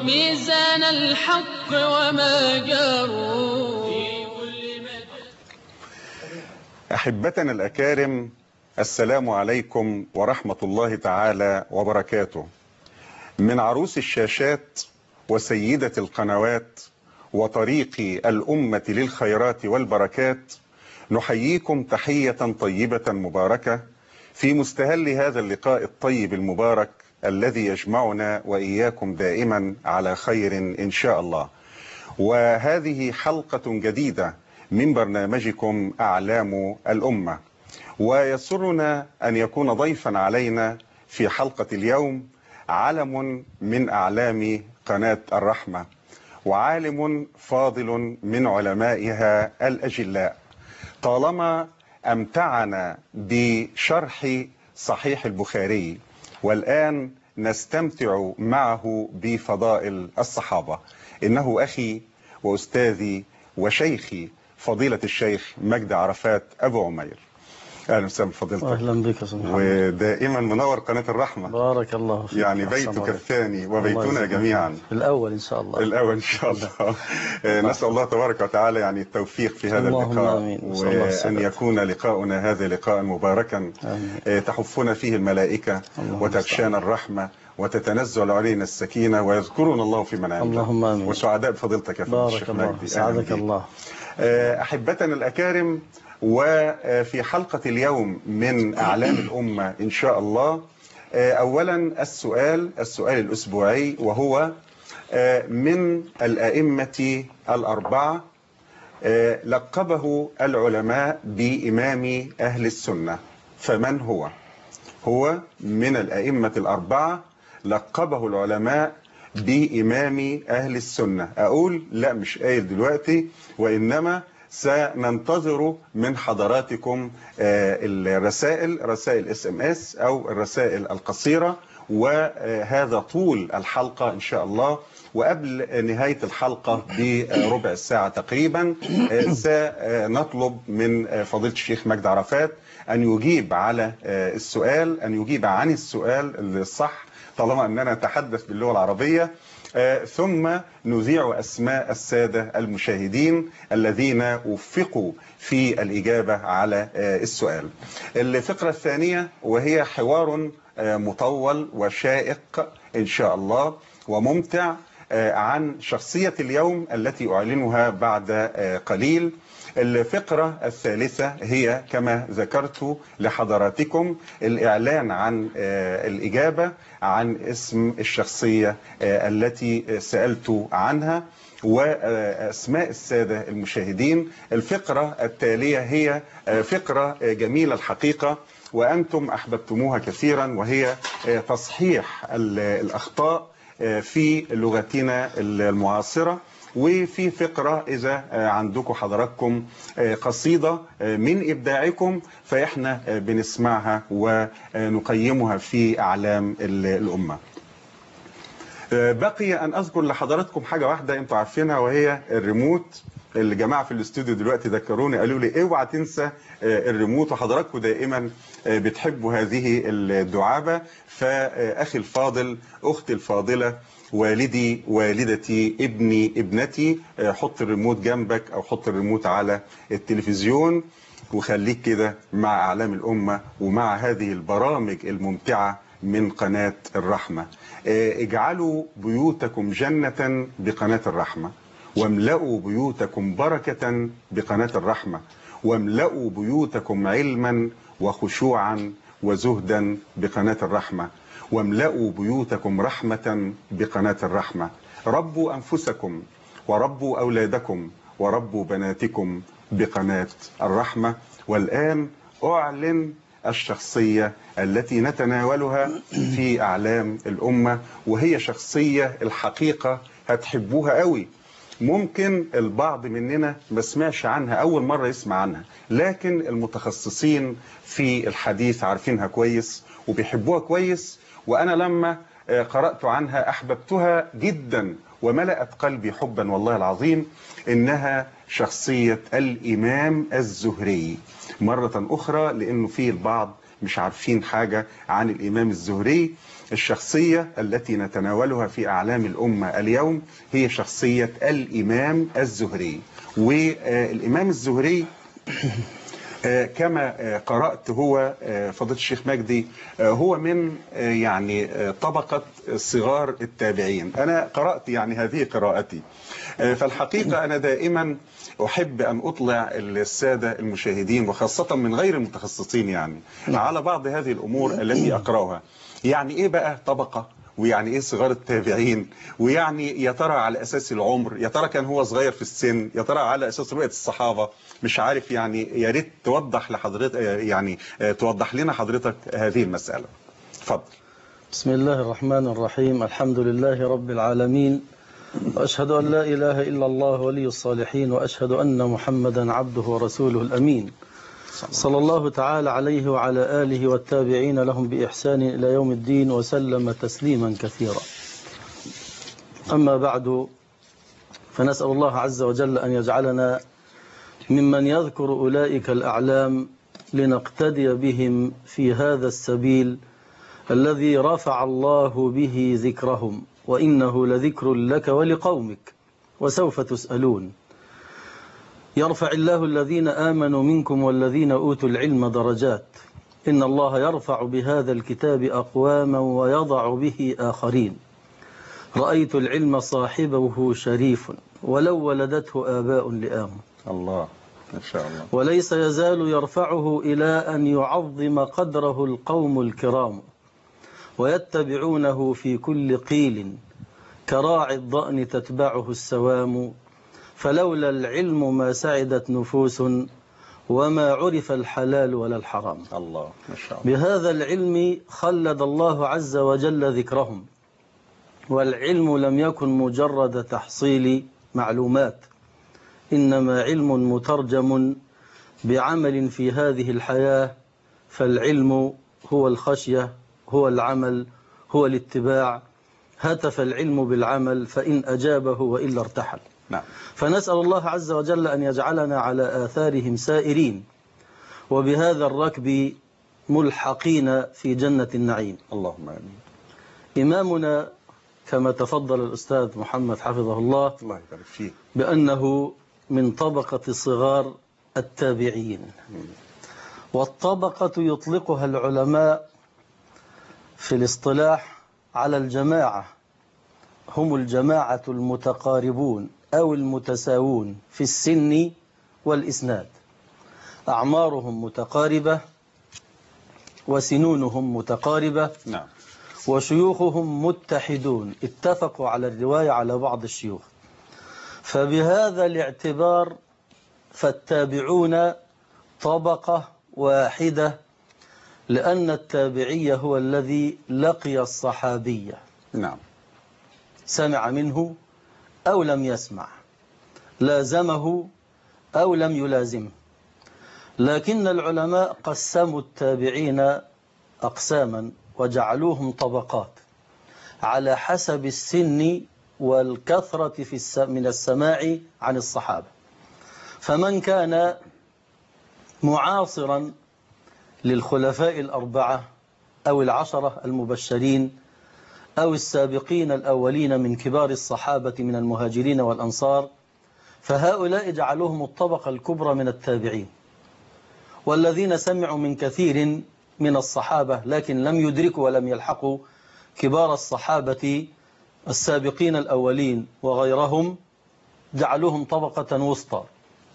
ميزان الحق وما جاروا. أحبتنا الأكارم، السلام عليكم ورحمة الله تعالى وبركاته. من عروس الشاشات وسيدة القنوات وطريق الأمة للخيرات والبركات، نحييكم تحية طيبة مباركة في مستهل هذا اللقاء الطيب المبارك الذي يجمعنا وإياكم دائما على خير إن شاء الله. وهذه حلقة جديدة من برنامجكم أعلام الأمة، ويسرنا أن يكون ضيفا علينا في حلقة اليوم علم من أعلام قناة الرحمة، وعالم فاضل من علمائها الأجلاء. طالما أمتعنا بشرح صحيح البخاري، والآن نستمتع معه بفضائل الصحابة. إنه أخي وأستاذي وشيخي فضيلة الشيخ مجدي عرفات أبو عمير. أهلا وسهلا بفضيلتك. أهلا بك يا سيدي محمد. ودائما منور قناة الرحمة. بارك الله فيك. يعني بيتك الثاني وبيتنا جميعا. الأول إن شاء الله. الأول إن شاء الله. نسأل الله تبارك وتعالى يعني التوفيق في هذا اللقاء، وأن يكون لقاؤنا هذا لقاء مباركا تحفنا فيه الملائكة وتغشانا الرحمة وتتنزل علينا السكينة ويذكرنا الله في من عنده. اللهم آمين. وسعداء بفضيلتك يا فضيلة الشيخ مجدي. سعدك الله. أحبتنا الأكارم، وفي حلقة اليوم من أعلام الأمة إن شاء الله، أولا السؤال الأسبوعي، وهو من الأئمة الأربعة لقبه العلماء بإمام أهل السنة، فمن هو؟ هو من الأئمة الأربعة لقبه العلماء بإمام أهل السنة. أقول لا، مش قايل دلوقتي، وإنما سننتظر من حضراتكم رسائل SMS أو الرسائل القصيرة، وهذا طول الحلقة إن شاء الله. وقبل نهاية الحلقة بربع ساعة تقريبا سنطلب من فضيلة الشيخ مجدي عرفات أن يجيب على السؤال، أن يجيب عن السؤال الصح طالما أننا نتحدث باللغة العربية، ثم نذيع أسماء السادة المشاهدين الذين وفقوا في الإجابة على السؤال. الفقرة الثانية وهي حوار مطول وشائق إن شاء الله وممتع عن شخصية اليوم التي أعلنها بعد قليل. الفقرة الثالثة هي كما ذكرت لحضراتكم الإعلان عن الإجابة عن اسم الشخصية التي سألت عنها وأسماء السادة المشاهدين. الفقرة التالية هي فقرة جميلة الحقيقة وأنتم أحببتموها كثيرا، وهي تصحيح الأخطاء في لغتنا المعاصرة. وفي فقرة إذا عندكم حضراتكم قصيدة من إبداعكم فإحنا بنسمعها ونقيمها في أعلام الأمة. بقي أن أذكر لحضراتكم حاجة واحدة أنتوا عارفينها، وهي الريموت. الجماعة في الاستوديو دلوقتي ذكروني قالوا لي اوعى تنسى الريموت، وحضراتكم دائما بتحبوا هذه الدعابة. فأخي الفاضل، أختي الفاضلة، والدي، والدتي، ابني، ابنتي، حط الريموت جنبك أو حط الريموت على التلفزيون وخليك كده مع أعلام الأمة ومع هذه البرامج الممتعة من قناة الرحمة. اجعلوا بيوتكم جنة بقناة الرحمة، واملأوا بيوتكم بركة بقناة الرحمة، واملأوا بيوتكم علما وخشوعا وزهدا بقناة الرحمة، واملأوا بيوتكم رحمة بقناة الرحمة. ربوا أنفسكم وربوا أولادكم وربوا بناتكم بقناة الرحمة. والآن أعلن الشخصية التي نتناولها في أعلام الأمة، وهي شخصية الحقيقة هتحبوها قوي. ممكن البعض مننا ما سمعش عنها، أول مرة يسمع عنها، لكن المتخصصين في الحديث عارفينها كويس وبيحبوها كويس. وأنا لما قرأت عنها أحببتها جدا وملأت قلبي حبا والله العظيم. إنها شخصية الإمام الزهري. مرة أخرى، لأنه فيه البعض مش عارفين حاجة عن الإمام الزهري. الشخصية التي نتناولها في أعلام الأمة اليوم هي شخصية الإمام الزهري. والإمام الزهري كما قرأت هو فضيلة الشيخ مجدي هو من يعني طبقة صغار التابعين. أنا قرأت يعني هذه قراءتي. فالحقيقة أنا دائما أحب أن أطلع السادة المشاهدين وخاصة من غير المتخصصين يعني على بعض هذه الأمور التي أقرأها. يعني إيه بقى طبقة، ويعني ايه صغار التابعين، ويعني يا ترى على اساس العمر، يا ترى كان هو صغير في السن، يا ترى على اساس رؤية الصحابة، مش عارف يعني. يا ريت توضح لحضرتك يعني توضح لنا حضرتك هذه المسألة. اتفضل. بسم الله الرحمن الرحيم. الحمد لله رب العالمين، وأشهد أن لا إله إلا الله ولي الصالحين، وأشهد أن محمدا عبده ورسوله الأمين، صلى الله تعالى عليه وعلى آله والتابعين لهم بإحسان إلى يوم الدين، وسلم تسليما كثيرا. أما بعد، فنسأل الله عز وجل أن يجعلنا ممن يذكر أولئك الأعلام لنقتدي بهم في هذا السبيل الذي رفع الله به ذكرهم، وإنه لذكر لك ولقومك وسوف تسألون. يرفع الله الذين آمنوا منكم والذين أوتوا العلم درجات، إن الله يرفع بهذا الكتاب أقواما ويضع به آخرين. رأيت العلم صاحبه شريف ولو ولدته آباء لآم. الله ما شاء الله. وليس يزال يرفعه إلى أن يعظم قدره القوم الكرام، ويتبعونه في كل قيل كراعي الضأن تتبعه السوام. فلولا العلم ما سعدت نفوس، وما عرف الحلال ولا الحرام. الله ما شاء الله. بهذا العلم خلد الله عز وجل ذكرهم، والعلم لم يكن مجرد تحصيل معلومات، إنما علم مترجم بعمل في هذه الحياة. فالعلم هو الخشية، هو العمل، هو الاتباع. هتف العلم بالعمل، فإن أجابه وإلا ارتحل. نعم. فنسأل الله عز وجل أن يجعلنا على آثارهم سائرين، وبهذا الركب ملحقين في جنة النعيم. اللهم آمين. إمامنا كما تفضل الأستاذ محمد حفظه الله الله يبارك فيه بأنه من طبقة صغار التابعين. والطبقة يطلقها العلماء في الاصطلاح على الجماعة، هم الجماعة المتقاربون أو المتساوون في السن والإسناد، أعمارهم متقاربة وسنونهم متقاربة. نعم. وشيوخهم متحدون، اتفقوا على الرواية على بعض الشيوخ. فبهذا الاعتبار فالتابعون طبقة واحدة، لأن التابعي هو الذي لقي الصحابية. نعم. سمع منه أو لم يسمع، لازمه أو لم يلازمه. لكن العلماء قسموا التابعين أقساما وجعلوهم طبقات على حسب السن والكثرة من السماع عن الصحابة. فمن كان معاصرا للخلفاء الأربعة أو العشرة المبشرين أو السابقين الأولين من كبار الصحابة من المهاجرين والأنصار، فهؤلاء جعلوهم الطبقة الكبرى من التابعين. والذين سمعوا من كثير من الصحابة لكن لم يدركوا ولم يلحقوا كبار الصحابة السابقين الأولين وغيرهم، جعلوهم طبقة وسطى.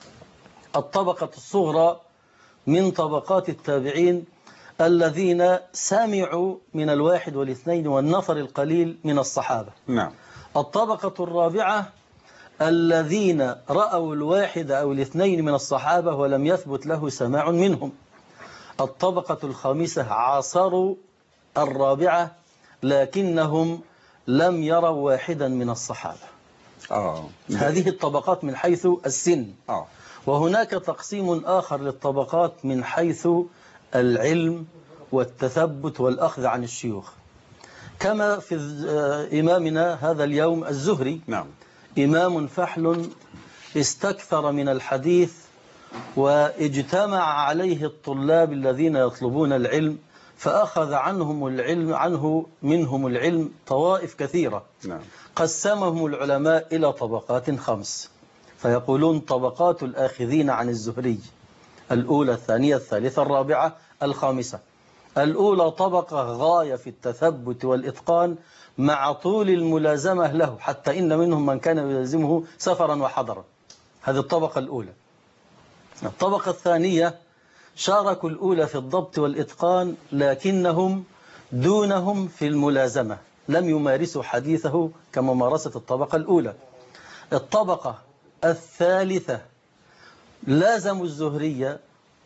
الطبقة الصغرى من طبقات التابعين الذين سمعوا من الواحد والاثنين والنفر القليل من الصحابة. نعم. الطبقة الرابعة الذين رأوا الواحد أو الاثنين من الصحابة ولم يثبت له سماع منهم. الطبقة الخامسة عاصروا الرابعة لكنهم لم يروا واحدا من الصحابة. هذه الطبقات من حيث السن. وهناك تقسيم آخر للطبقات من حيث العلم والتثبت والأخذ عن الشيوخ، كما في إمامنا هذا اليوم الزهري. نعم. إمام فحل استكثر من الحديث، واجتمع عليه الطلاب الذين يطلبون العلم فأخذ منهم العلم طوائف كثيرة. نعم. قسمهم العلماء إلى طبقات 5، فيقولون طبقات الآخذين عن الزهري: الأولى، الثانية، الثالثة، الرابعة، الخامسة. الأولى طبقة غاية في التثبت والإتقان مع طول الملازمة له، حتى إن منهم من كان يلازمه سفرا وحضرا. هذه الطبقة الأولى. الطبقة الثانية شاركوا الأولى في الضبط والإتقان، لكنهم دونهم في الملازمة، لم يمارسوا حديثه كممارسة الطبقة الأولى. الطبقة الثالثة لازموا الزهري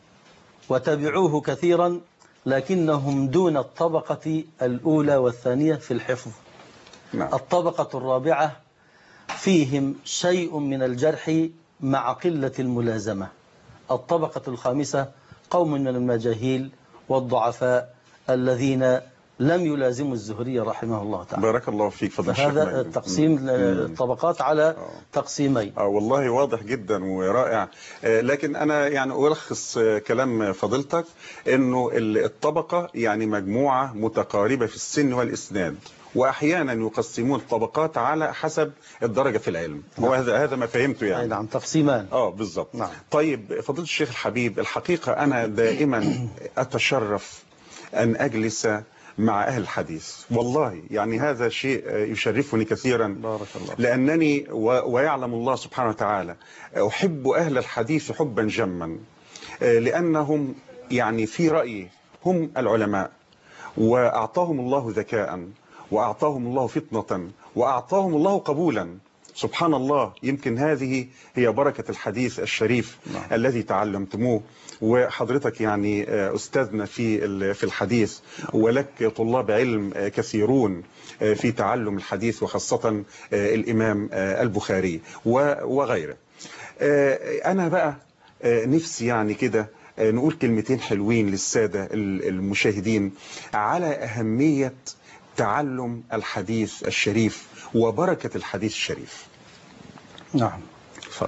وتبعوه كثيرا، لكنهم دون الطبقة الأولى والثانية في الحفظ. نعم. الطبقة الرابعة فيهم شيء من الجرح مع قلة الملازمة. الطبقة الخامسة قوم من المجاهيل والضعفاء الذين لم يلازموا الزهري رحمه الله تعالى. بارك الله فيك فضل الشيخ. هذا التقسيم الطبقات على تقسيمين. والله واضح جدا ورائع. لكن أنا يعني ألخص كلام فضيلتك إنه الطبقة يعني مجموعة متقاربة في السن والإسناد، وأحيانا يقسمون الطبقات على حسب الدرجة في العلم. نعم. وهذا ما فهمته يعني. نعم، تقسيمان. بالضبط. نعم. طيب فضيلة الشيخ الحبيب، الحقيقة أنا دائما أتشرف أن أجلس مع أهل الحديث، والله يعني هذا شيء يشرفني كثيرا. بارك الله. لأنني ويعلم الله سبحانه وتعالى أحب أهل الحديث حبا جما، لأنهم يعني في رأيي هم العلماء، وأعطاهم الله ذكاء، وأعطاهم الله فطنة، وأعطاهم الله قبولا. سبحان الله، يمكن هذه هي بركة الحديث الشريف. نعم. الذي تعلمتموه، وحضرتك يعني أستاذنا في الحديث، ولك طلاب علم كثيرون في تعلم الحديث، وخاصة الإمام البخاري وغيره. أنا بقى نفسي يعني كده نقول كلمتين حلوين للسادة المشاهدين على أهمية تعلم الحديث الشريف وبركة الحديث الشريف. نعم. تفضل.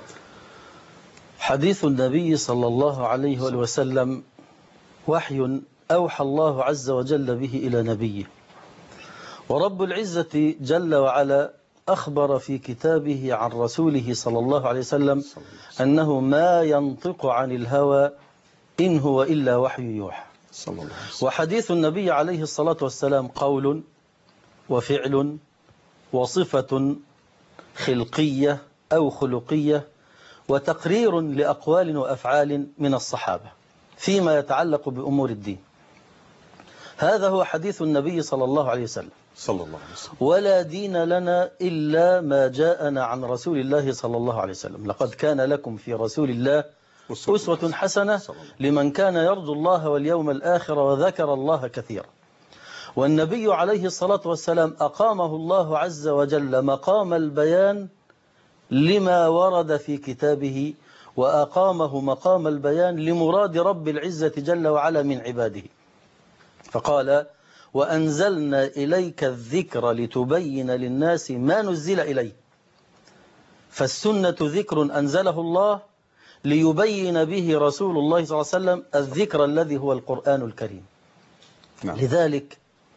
حديث النبي صلى الله عليه وسلم وحي أوحى الله عز وجل به إلى نبيه، ورب العزة جل وعلا أخبر في كتابه عن رسوله صلى الله عليه وسلم أنه ما ينطق عن الهوى إن هو إلا وحي يوحى. وحديث النبي عليه الصلاة والسلام قول وفعل وصفة خلقية أو خلقية، وتقرير لأقوال وأفعال من الصحابة فيما يتعلق بأمور الدين. هذا هو حديث النبي صلى الله عليه وسلم. ولا دين لنا إلا ما جاءنا عن رسول الله صلى الله عليه وسلم. لقد كان لكم في رسول الله أسوة حسنة لمن كان يرجو الله واليوم الآخر وذكر الله كثيرا. والنبي عليه الصلاة والسلام أقامه الله عز وجل مقام البيان لما ورد في كتابه، وأقامه مقام البيان لمراد رب العزة جل وعلا من عباده. فقال: وأنزلنا إليك الذكر لتبين للناس ما نزل إليه. فالسنة ذكر أنزله الله ليبين به رسول الله صلى الله عليه وسلم الذكر الذي هو القرآن الكريم. نعم. لذلك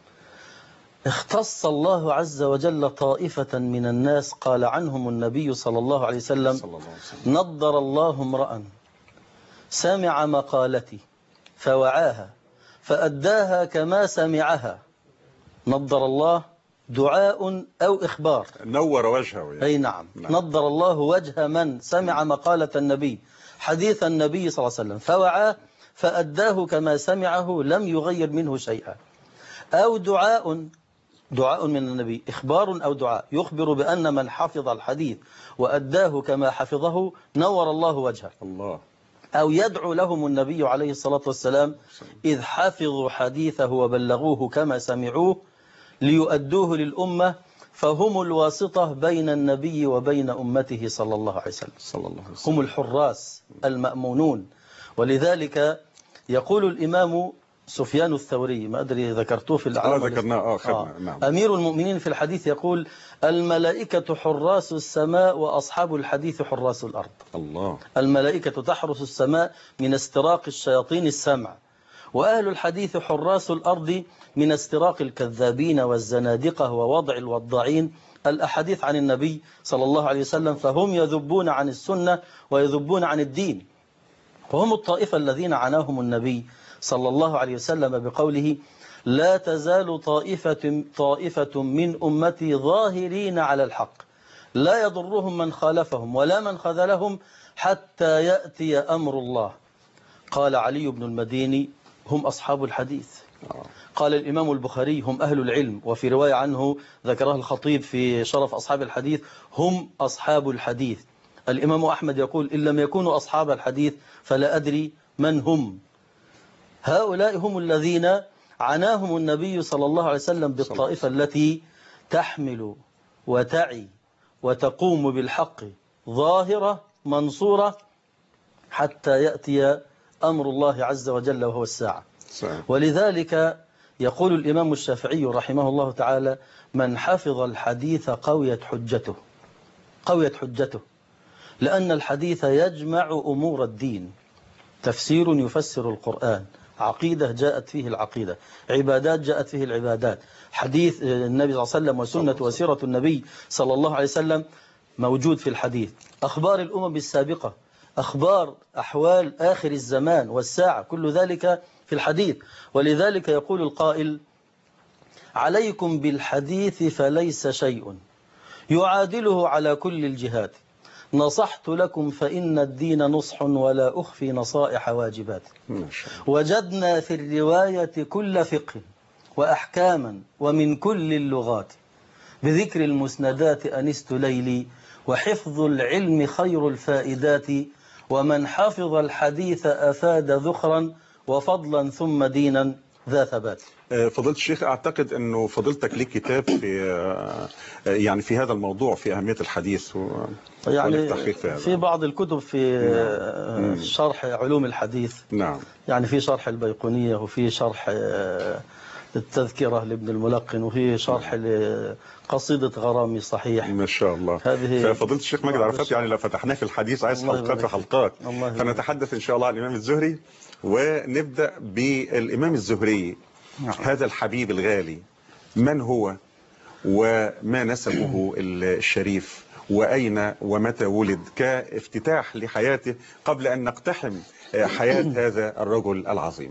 اختص الله عز وجل طائفة من الناس قال عنهم النبي صلى الله عليه وسلم: نضر الله امرأ سمع مقالتي فوعاها فأداها كما سمعها. نضر الله دعاء أو إخبار، نور وجهه يعني. أي نعم. نضر الله وجه من سمع مقالة النبي، حديث النبي صلى الله عليه وسلم، فوعاه فأداه كما سمعه لم يغير منه شيئا. أو دعاء من النبي، إخبار أو دعاء يخبر بأن من حفظ الحديث وأداه كما حفظه نور الله وجهه. الله. أو يدعو لهم النبي عليه الصلاة والسلام إذ حفظوا حديثه وبلغوه كما سمعوه ليؤدوه للأمة، فهم الواسطة بين النبي وبين أمته صلى الله عليه وسلم. هم الحراس المأمونون. ولذلك يقول الإمام سفيان الثوري، ما أدري ذكرتوه في العام ذكرناه. نعم. أمير المؤمنين في الحديث يقول: الملائكة حراس السماء وأصحاب الحديث حراس الأرض. الله. الملائكة تحرس السماء من استراق الشياطين السمع، وأهل الحديث حراس الأرض من استراق الكذابين والزنادقة ووضع الوضاعين الأحاديث عن النبي صلى الله عليه وسلم، فهم يذبون عن السنة ويذبون عن الدين. وهم الطائفة الذين عناهم النبي صلى الله عليه وسلم بقوله: لا تزال طائفة من أمتي ظاهرين على الحق لا يضرهم من خالفهم ولا من خذلهم حتى يأتي أمر الله. قال علي بن المديني: هم أصحاب الحديث. قال الإمام البخاري: هم أهل العلم. وفي رواية عنه ذكرها الخطيب في شرف أصحاب الحديث: هم أصحاب الحديث. الإمام أحمد يقول: إن لم يكونوا أصحاب الحديث فلا أدري من هم. هؤلاء هم الذين عناهم النبي صلى الله عليه وسلم بالطائفة التي تحمل وتعي وتقوم بالحق ظاهرة منصورة حتى يأتي أمر الله عز وجل وهو الساعة. ولذلك يقول الإمام الشافعي رحمه الله تعالى: من حفظ الحديث قويت حجته، لأن الحديث يجمع أمور الدين. تفسير يفسر القرآن، عقيدة جاءت فيه العقيدة، عبادات جاءت فيه العبادات، حديث النبي صلى الله عليه وسلم وسنة وسيرة النبي صلى الله عليه وسلم موجود في الحديث، أخبار الأمم السابقة، أخبار أحوال آخر الزمان والساعة، كل ذلك في الحديث. ولذلك يقول القائل: عليكم بالحديث فليس شيء يعادله على كل الجهات، نصحت لكم فإن الدين نصح ولا أخفي نصائح واجبات. وجدنا في الرواية كل فقه وأحكاما ومن كل اللغات، بذكر المسندات أنست ليلي، وحفظ العلم خير الفائدات، ومن حفظ الحديث أفاد ذخرا وفضلا ثم دينا ذا ثبات. فضيلة الشيخ، أعتقد أنه فضيلتك ليك كتاب في هذا الموضوع، في أهمية الحديث يعني في بعض الكتب في شرح علوم الحديث. نعم. يعني في شرح البيقونية، وفي شرح التذكرة لابن الملقن، وفي شرح لقصيدة غرامي صحيح. ما شاء الله. ففضيلة الشيخ ماجد عرفات، يعني لو فتحناه في الحديث عايز حلقات وحلقات، فنتحدث إن شاء الله عن الإمام الزهري، ونبدأ بالإمام الزهري. هذا الحبيب الغالي من هو، وما نسبه الشريف، وأين ومتى ولد، كافتتاح لحياته قبل أن نقتحم حياة هذا الرجل العظيم.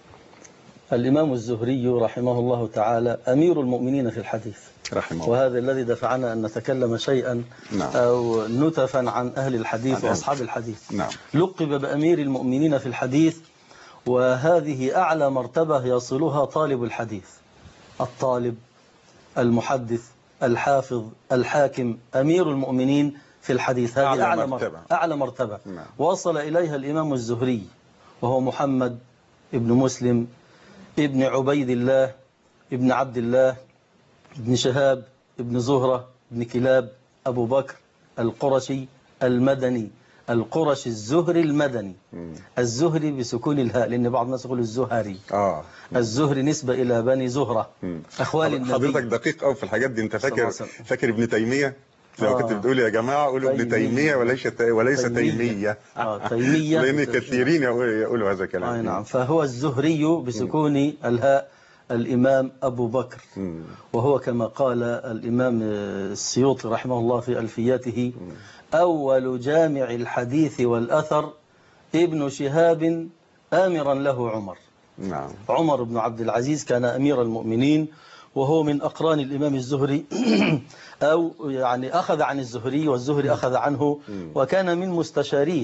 الإمام الزهري رحمه الله تعالى أمير المؤمنين في الحديث رحمه الله، وهذا الذي دفعنا أن نتكلم شيئا أو نتفا عن أهل الحديث وأصحاب الحديث. نعم. لقب بأمير المؤمنين في الحديث، وهذه أعلى مرتبة يصلها طالب الحديث، الطالب، المحدث، الحافظ، الحاكم، أمير المؤمنين في الحديث. هذه أعلى مرتبة نعم. وصل إليها الإمام الزهري، وهو محمد ابن مسلم ابن عبيد الله ابن عبد الله ابن شهاب ابن زهرة ابن كلاب أبو بكر القرشي المدني، القرشي الزهري المدني. الزهري بسكون الهاء، لأن بعض الناس يقول الزهري. الزهري نسبة إلى بني زهرة أخوال النبي. حضرتك دقيق قوي في الحاجات دي. أنت فاكر ابن تيمية؟ لو كنت بتقول يا جماعة قولوا ابن تيمية وليس تيمية. تيمية لأن كثيرين يقولوا هذا الكلام. نعم. فهو الزهري بسكون الهاء الإمام أبو بكر، وهو كما قال الإمام السيوطي رحمه الله في ألفياته: أول جامع الحديث والأثر ابن شهاب آمرا له عمر. نعم. عمر بن عبد العزيز كان أمير المؤمنين، وهو من أقران الإمام الزهري أو يعني أخذ عن الزهري والزهري أخذ عنه، وكان من مستشاريه.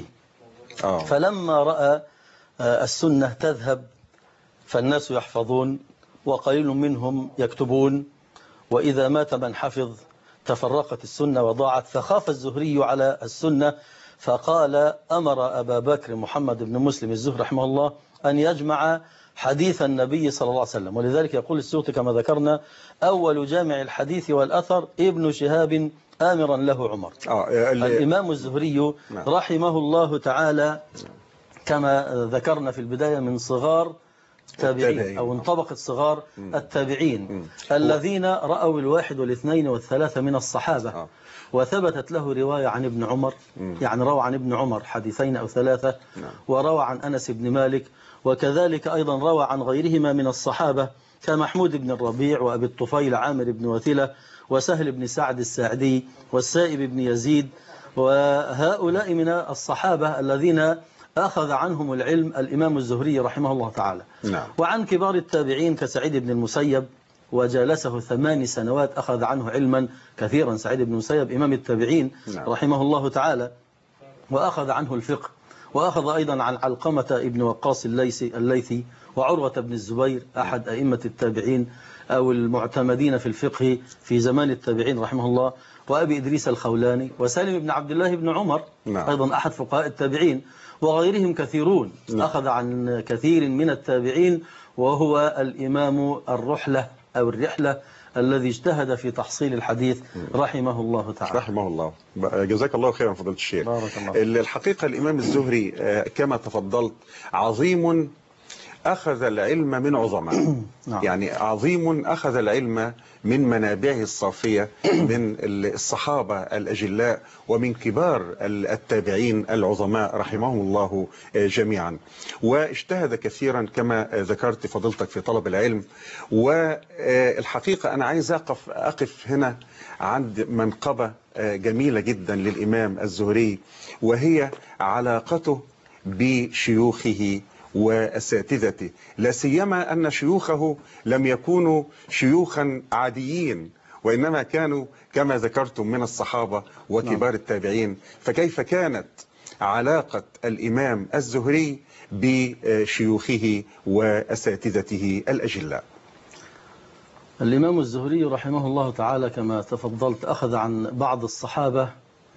فلما رأى السنة تذهب فالناس يحفظون وقليل منهم يكتبون، وإذا مات من حفظ تفرقت السنة وضاعت، فخاف الزهري على السنة، فقال: أمر أبا بكر محمد بن مسلم الزهري رحمه الله أن يجمع حديث النبي صلى الله عليه وسلم. ولذلك يقول السيوطي كما ذكرنا: أول جامع الحديث والأثر ابن شهاب آمرا له عمر. الإمام الزهري رحمه الله تعالى كما ذكرنا في البداية من صغار التابعين أو من طبقة صغار التابعين الذين رأوا الواحد والاثنين والثلاثة من الصحابة، وثبتت له رواية عن ابن عمر، يعني روى عن ابن عمر حديثين أو ثلاثة، وروى عن أنس بن مالك، وكذلك أيضا روى عن غيرهما من الصحابة كمحمود بن الربيع وأبي الطفيل عامر بن وثلة وسهل بن سعد الساعدي والسائب بن يزيد، وهؤلاء من الصحابة الذين أخذ عنهم العلم الإمام الزهري رحمه الله تعالى. نعم. وعن كبار التابعين كسعيد بن المسيب وجالسه 8 سنوات أخذ عنه علما كثيرا. سعيد بن المسيب إمام التابعين نعم. رحمه الله تعالى، وأخذ عنه الفقه، وأخذ أيضا عن علقمة ابن وقاص الليثي وعروة بن الزبير أحد أئمة التابعين أو المعتمدين في الفقه في زمان التابعين رحمه الله، وأبي إدريس الخولاني وسالم بن عبد الله بن عمر. نعم. أيضا أحد فقهاء التابعين، وغيرهم كثيرون. نعم. أخذ عن كثير من التابعين، وهو الإمام الرحلة أو الرحلة الذي اجتهد في تحصيل الحديث رحمه الله تعالى. رحمه الله. جزاك الله خيرا فضيلة الشيخ. بارك الله. الحقيقة الإمام الزهري كما تفضلت عظيم أخذ العلم من عظماء. نعم. يعني عظيم أخذ العلم من منابعه الصافية من الصحابة الأجلاء ومن كبار التابعين العظماء رحمهم الله جميعا، واجتهد كثيرا كما ذكرت فضيلتك في طلب العلم. والحقيقة أنا عايز أقف هنا عند منقبة جميلة جدا للإمام الزهري، وهي علاقته بشيوخه وأساتذته، لا سيما أن شيوخه لم يكونوا شيوخا عاديين، وإنما كانوا كما ذكرتم من الصحابة وكبار التابعين. فكيف كانت علاقة الإمام الزهري بشيوخه وأساتذته الأجلاء؟ الإمام الزهري رحمه الله تعالى كما تفضلت أخذ عن بعض الصحابة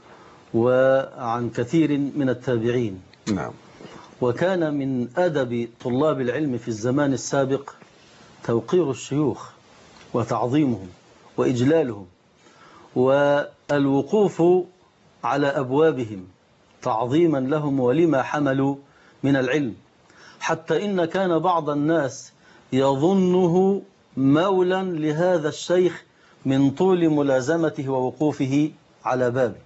وعن كثير من التابعين. نعم. وكان من أدب طلاب العلم في الزمان السابق توقير الشيوخ وتعظيمهم وإجلالهم والوقوف على أبوابهم تعظيما لهم ولما حملوا من العلم، حتى إن كان بعض الناس يظنه مولا لهذا الشيخ من طول ملازمته ووقوفه على بابه.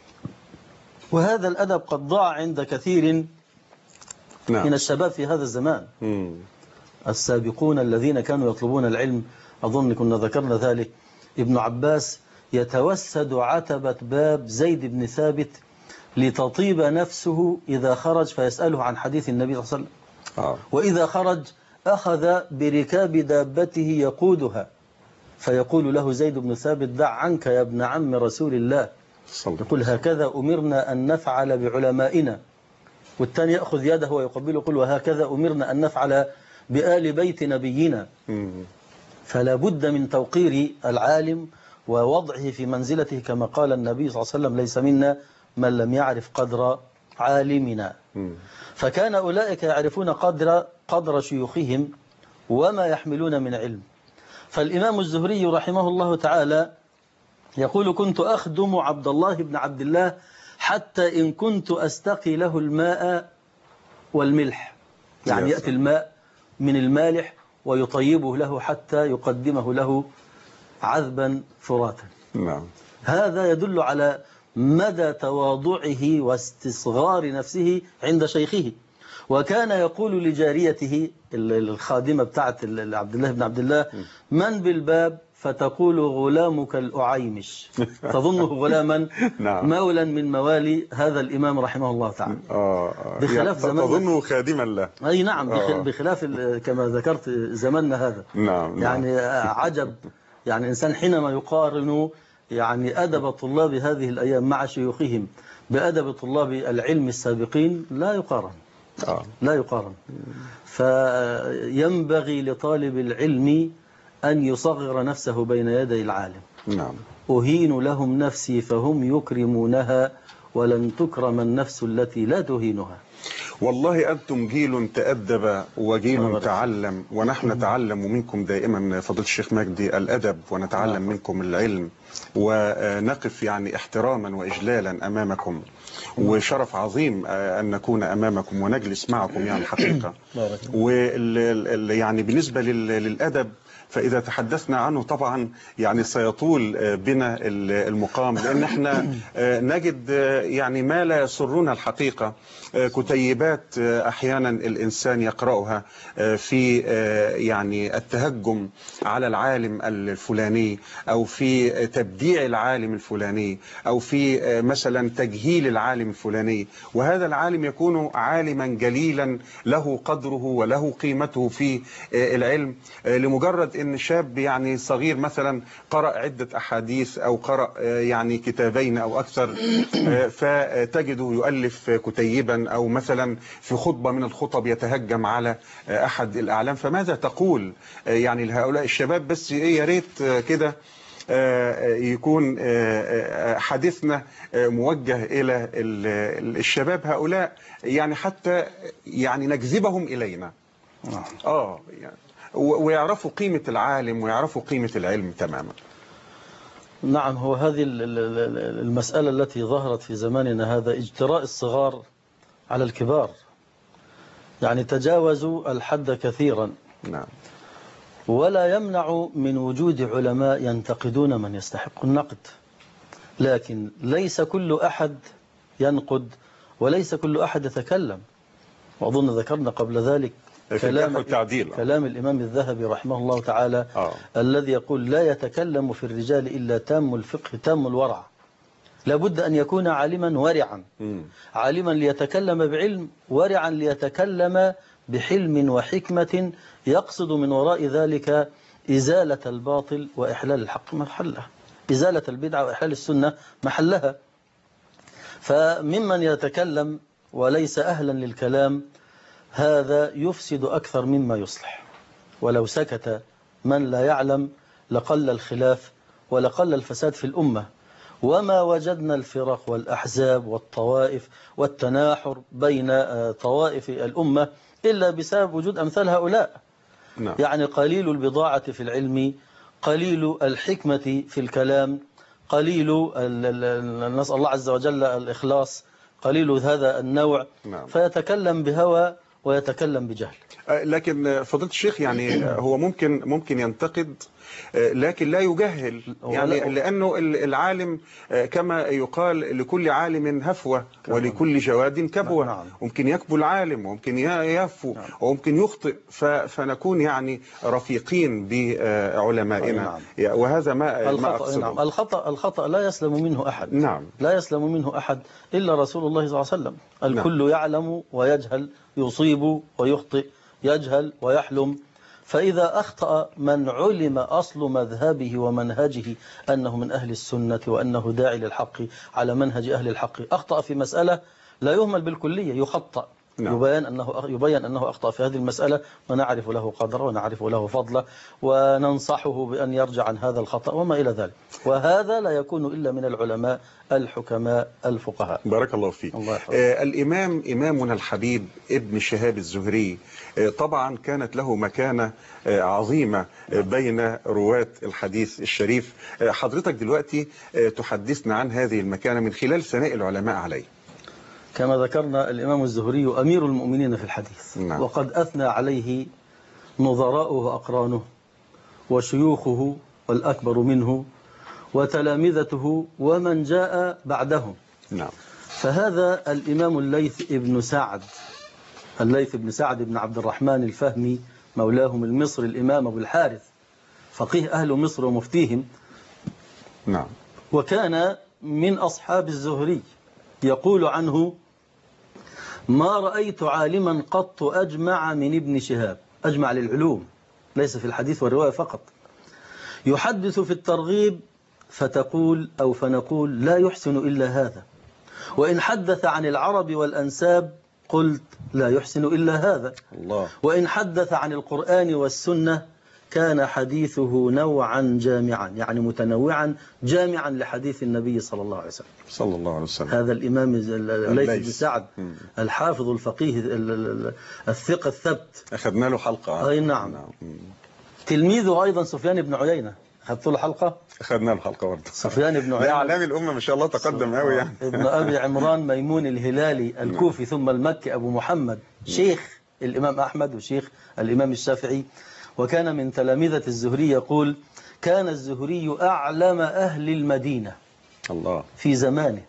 وهذا الأدب قد ضاع عند كثير من الشباب في هذا الزمان. السابقون الذين كانوا يطلبون العلم، أظن كنا ذكرنا ذلك، ابن عباس يتوسد عتبة باب زيد بن ثابت لتطيب نفسه إذا خرج فيسأله عن حديث النبي صلى الله عليه وسلم. وإذا خرج أخذ بركاب دابته يقودها، فيقول له زيد بن ثابت: دع عنك يا ابن عم رسول الله. يقول: هكذا أمرنا أن نفعل بعلمائنا. والثاني يأخذ يده ويقبله يقول: وهكذا أمرنا أن نفعل بآل بيت نبينا. فلا بد من توقير العالم ووضعه في منزلته، كما قال النبي صلى الله عليه وسلم: ليس منا من لم يعرف قدر عالمنا. فكان أولئك يعرفون قدر شيوخهم وما يحملون من علم. فالإمام الزهري رحمه الله تعالى يقول: كنت أخدم عبد الله بن عبد الله حتى إن كنت أستقي له الماء والملح، يعني يأتي الماء من المالح ويطيبه له حتى يقدمه له عذبا فراتا. هذا يدل على مدى تواضعه واستصغار نفسه عند شيخه. وكان يقول لجاريته الخادمة بتاعت عبد الله بن عبد الله: من بالباب؟ فتقول: غلامك الأعيمش. تظنه غلاما مولا من موالي هذا الإمام رحمه الله تعالى. بخلاف زمان تظنه خادما له. أي نعم. بخلاف كما ذكرت زماننا هذا. يعني عجب، يعني إنسان حينما يقارن يعني أدب طلاب هذه الأيام مع شيوخهم بأدب طلاب العلم السابقين لا يقارن. لا يقارن. فينبغي لطالب العلم أن يصغر نفسه بين يدي العالم. أهين لهم نفسي فهم يكرمونها ولن تكرم النفس التي لا تهينها. والله أنتم جيل تأدب وجيل تعلم، ونحن نتعلم منكم دائما فضيلة الشيخ مجدي الأدب، ونتعلم منكم العلم، ونقف يعني احتراما وإجلالا أمامكم، وشرف عظيم أن نكون أمامكم ونجلس معكم يعني حقيقة. يعني بالنسبة للأدب فإذا تحدثنا عنه طبعا يعني سيطول بنا المقام، لأن احنا نجد يعني ما لا يسرنا الحقيقة. كتيبات أحيانا الإنسان يقرأها في يعني التهجم على العالم الفلاني، أو في تبديع العالم الفلاني، أو في مثلا تجهيل العالم الفلاني، وهذا العالم يكون عالما جليلا له قدره وله قيمته في العلم، لمجرد ان شاب يعني صغير مثلا قرأ عدة احاديث او قرأ يعني كتابين او اكثر، فتجده يؤلف كتيبا، او مثلا في خطبة من الخطب يتهجم على احد الاعلام. فماذا تقول يعني لهؤلاء الشباب؟ بس يا ريت كده يكون حديثنا موجه إلى الشباب هؤلاء، يعني حتى يعني نجذبهم إلينا يعني ويعرفوا قيمة العالم ويعرفوا قيمة العلم تماما. نعم، هو هذه المسألة التي ظهرت في زماننا هذا اجتراء الصغار على الكبار، يعني تجاوزوا الحد كثيرا. نعم. ولا يمنع من وجود علماء ينتقدون من يستحق النقد، لكن ليس كل أحد ينقد وليس كل أحد يتكلم. وأظن ذكرنا قبل ذلك كلام الإمام الذهبي رحمه الله تعالى الذي يقول: لا يتكلم في الرجال إلا تام الفقه تام الورع. لابد أن يكون عالما ورعا، عالما ليتكلم بعلم، ورعا ليتكلم بحلم وحكمة، يقصد من وراء ذلك إزالة الباطل وإحلال الحق محله، إزالة البدعة وإحلال السنة محلها. فممن يتكلم وليس أهلا للكلام هذا يفسد أكثر مما يصلح. ولو سكت من لا يعلم لقل الخلاف ولقل الفساد في الأمة، وما وجدنا الفرق والأحزاب والطوائف والتناحر بين طوائف الأمة إلا بسبب وجود أمثال هؤلاء. نعم. يعني قليل البضاعة في العلم، قليل الحكمة في الكلام، قليل نسأل الله عز وجل الإخلاص، قليل هذا النوع. نعم. فيتكلم بهوى ويتكلم بجهل. لكن فضيلة الشيخ يعني هو ممكن ينتقد، لكن لا يجهل، يعني لأنه العالم كما يقال لكل عالم هفوة ولكل جواد كبوة. نعم. ممكن يكبو العالم وممكن يفو وممكن يخطئ، فنكون يعني رفيقين بعلمائنا. نعم. وهذا ما أقصده. نعم. الخطأ لا يسلم منه أحد. نعم. لا يسلم منه أحد إلا رسول الله صلى الله عليه وسلم. الكل نعم. يعلم ويجهل، يصيب ويخطئ، يجهل ويحلم. فإذا أخطأ من علم أصل مذهبه ومنهجه أنه من أهل السنة وأنه داعي للحق على منهج أهل الحق، أخطأ في مسألة لا يهمل بالكلية، يخطأ. نعم. يبين أنه أخطأ في هذه المسألة، ونعرف له قدره ونعرف له فضله وننصحه بأن يرجع عن هذا الخطأ وما إلى ذلك. وهذا لا يكون إلا من العلماء الحكماء الفقهاء. بارك الله فيك. الإمام إمامنا الحبيب ابن شهاب الزهري طبعا كانت له مكانة عظيمة بين رواة الحديث الشريف. حضرتك دلوقتي تحدثنا عن هذه المكانة من خلال ثناء العلماء عليه. كما ذكرنا الإمام الزهري أمير المؤمنين في الحديث. نعم. وقد أثنى عليه نظراؤه وأقرانه وشيوخه والأكبر منه وتلامذته ومن جاء بعدهم. نعم. فهذا الإمام الليث بن سعد بن عبد الرحمن الفهمي مولاهم المصري، الإمام أبو الحارث، فقيه أهل مصر ومفتيهم. نعم. وكان من أصحاب الزهري، يقول عنه: ما رأيت عالما قط أجمع من ابن شهاب، أجمع للعلوم ليس في الحديث والرواية فقط. يحدث في الترغيب فنقول لا يحسن إلا هذا، وإن حدث عن العرب والأنساب قلت لا يحسن إلا هذا. الله. وإن حدث عن القرآن والسنة كان حديثه نوعا جامعا، يعني متنوعا جامعا لحديث النبي صلى الله عليه وسلم. هذا الإمام الليث بن سعد الحافظ الفقيه الثقة الثبت، أخذنا له حلقة. أي نعم. تلميذه أيضا سفيان بن عيينة، أخذت له حلقة. أخذنا له حلقة برضه. سفيان بن عيينة أعلام الأمة ما شاء الله تقدم قوي يعني. ابن أبي عمران ميمون الهلالي الكوفي ثم المكي أبو محمد، شيخ الإمام أحمد وشيخ الإمام الشافعي. وكان من تلامذة الزهري، يقول: كان الزهري أعلم أهل المدينة الله في زمانه.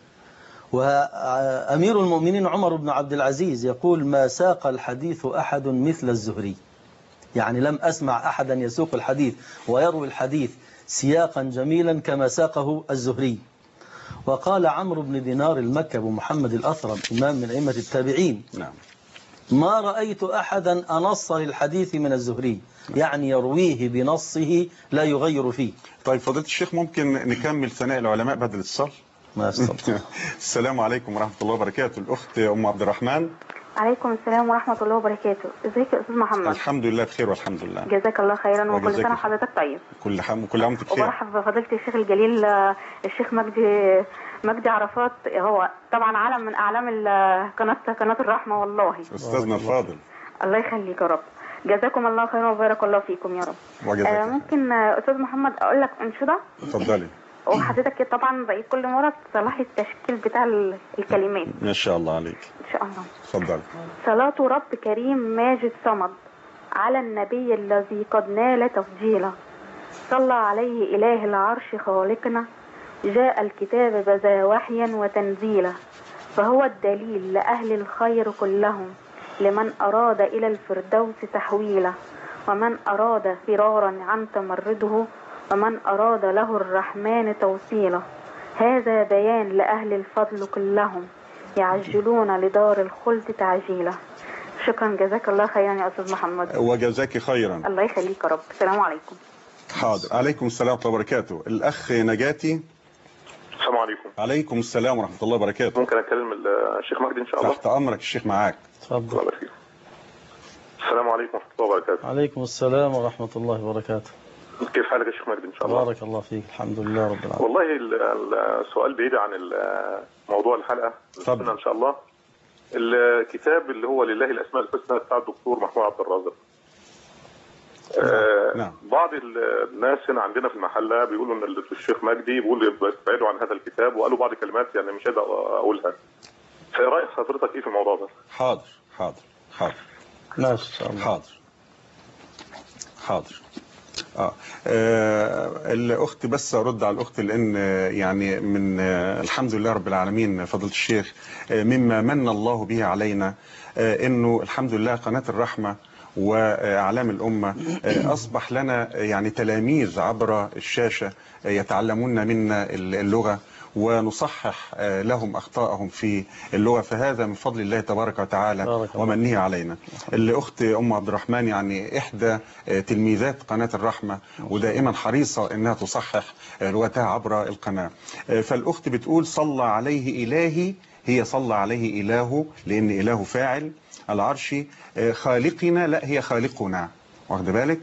وأمير المؤمنين عمر بن عبد العزيز يقول: ما ساق الحديث أحد مثل الزهري. يعني لم أسمع أحدا يسوق الحديث ويروي الحديث سياقا جميلا كما ساقه الزهري. وقال عمرو بن دينار المكي أبو محمد الأثرم، إمام من أئمة التابعين: نعم. ما رأيت أحدا أنص للحديث من الزهري، يعني يرويه بنصه لا يغير فيه. طيب فضيلة الشيخ، ممكن نكمل ثناء العلماء بدل الاتصال؟ ما استطيع. السلام عليكم ورحمة الله وبركاته. الأخت أم عبد الرحمن. عليكم السلام ورحمة الله وبركاته. ازيك يا أستاذ محمد؟ الحمد لله بخير والحمد لله. جزاك الله خيرا، وكل وجزاك سنة وحضرتك طيب. كل عام وانت بخير. وبرحب بفضيلة الشيخ الجليل الشيخ مجدي عرفات، هو طبعا علم من أعلام قناة الرحمة والله. أستاذنا الفاضل. الله يخليك يا رب. جزاكم الله خيرا وبارك الله فيكم يا رب. وجزاك ممكن أستاذ محمد أقول لك أنشدة؟ اتفضلي. وحضرتك طبعا زي كل مرة تصلح لي التشكيل بتاع الكلمات. ما شاء الله عليك. إن شاء الله. اتفضلي. صلاة رب كريم ماجد صمد على النبي الذي قد نال تفضيلا، صلى عليه إله العرش خالقنا، جاء الكتاب بذا وحيا وتنزيلا، فهو الدليل لأهل الخير كلهم، لمن أراد إلى الفردوس تحويلا، ومن أراد فرارا عن تمرده، ومن أراد له الرحمن توصيلا. هذا بيان لأهل الفضل كلهم، يعجلون لدار الخلد تعجيلا. شكرا، جزاك الله خيرا يا أستاذ محمد. وجزاك خيرا. الله يخليك يا رب. السلام عليكم. حاضر. عليكم السلام ورحمة الله وبركاته. الأخ نجاتي. السلام عليكم. عليكم السلام ورحمة الله وبركاته. ممكن أكلم الشيخ مجدي إن شاء الله؟ تحت أمرك الشيخ، معاك. تفضل. السلام عليكم ورحمة الله وبركاته. عليكم السلام ورحمة الله وبركاته. كيف حالك يا شيخ مجدي إن شاء الله؟ بارك الله فيك. الحمد لله رب العالمين. والله السؤال بعيد عن موضوع الحلقة. تفضل. إن شاء الله الكتاب اللي هو لله الأسماء الحسنى بتاع الدكتور محمود عبد الرازق. نعم. بعض الناس هنا عندنا في المحلة بيقولوا ان الشيخ مجدي بيقول يبعدوا عن هذا الكتاب، وقالوا بعض الكلمات يعني مش قادر اقولها. فرأي حضرتك ايه في الموضوع ده؟ حاضر حاضر حاضر. ما شاء الله. حاضر حاضر. الأخت بس أرد على الأخت، لأن يعني من الحمد لله رب العالمين فضيلة الشيخ مما من الله به علينا إنه الحمد لله قناة الرحمة وأعلام الأمة أصبح لنا يعني تلاميذ عبر الشاشة يتعلمون منا اللغة ونصحح لهم أخطاءهم في اللغة، فهذا من فضل الله تبارك وتعالى ومنه علينا. الأخت أم عبد الرحمن يعني إحدى تلميذات قناة الرحمة، ودائما حريصة أنها تصحح لغتها عبر القناة. فالأخت بتقول صلى عليه إلهي، هي صلى عليه إله لأن إله فاعل العرش، خالقنا لا هي خالقنا، واخد بالك؟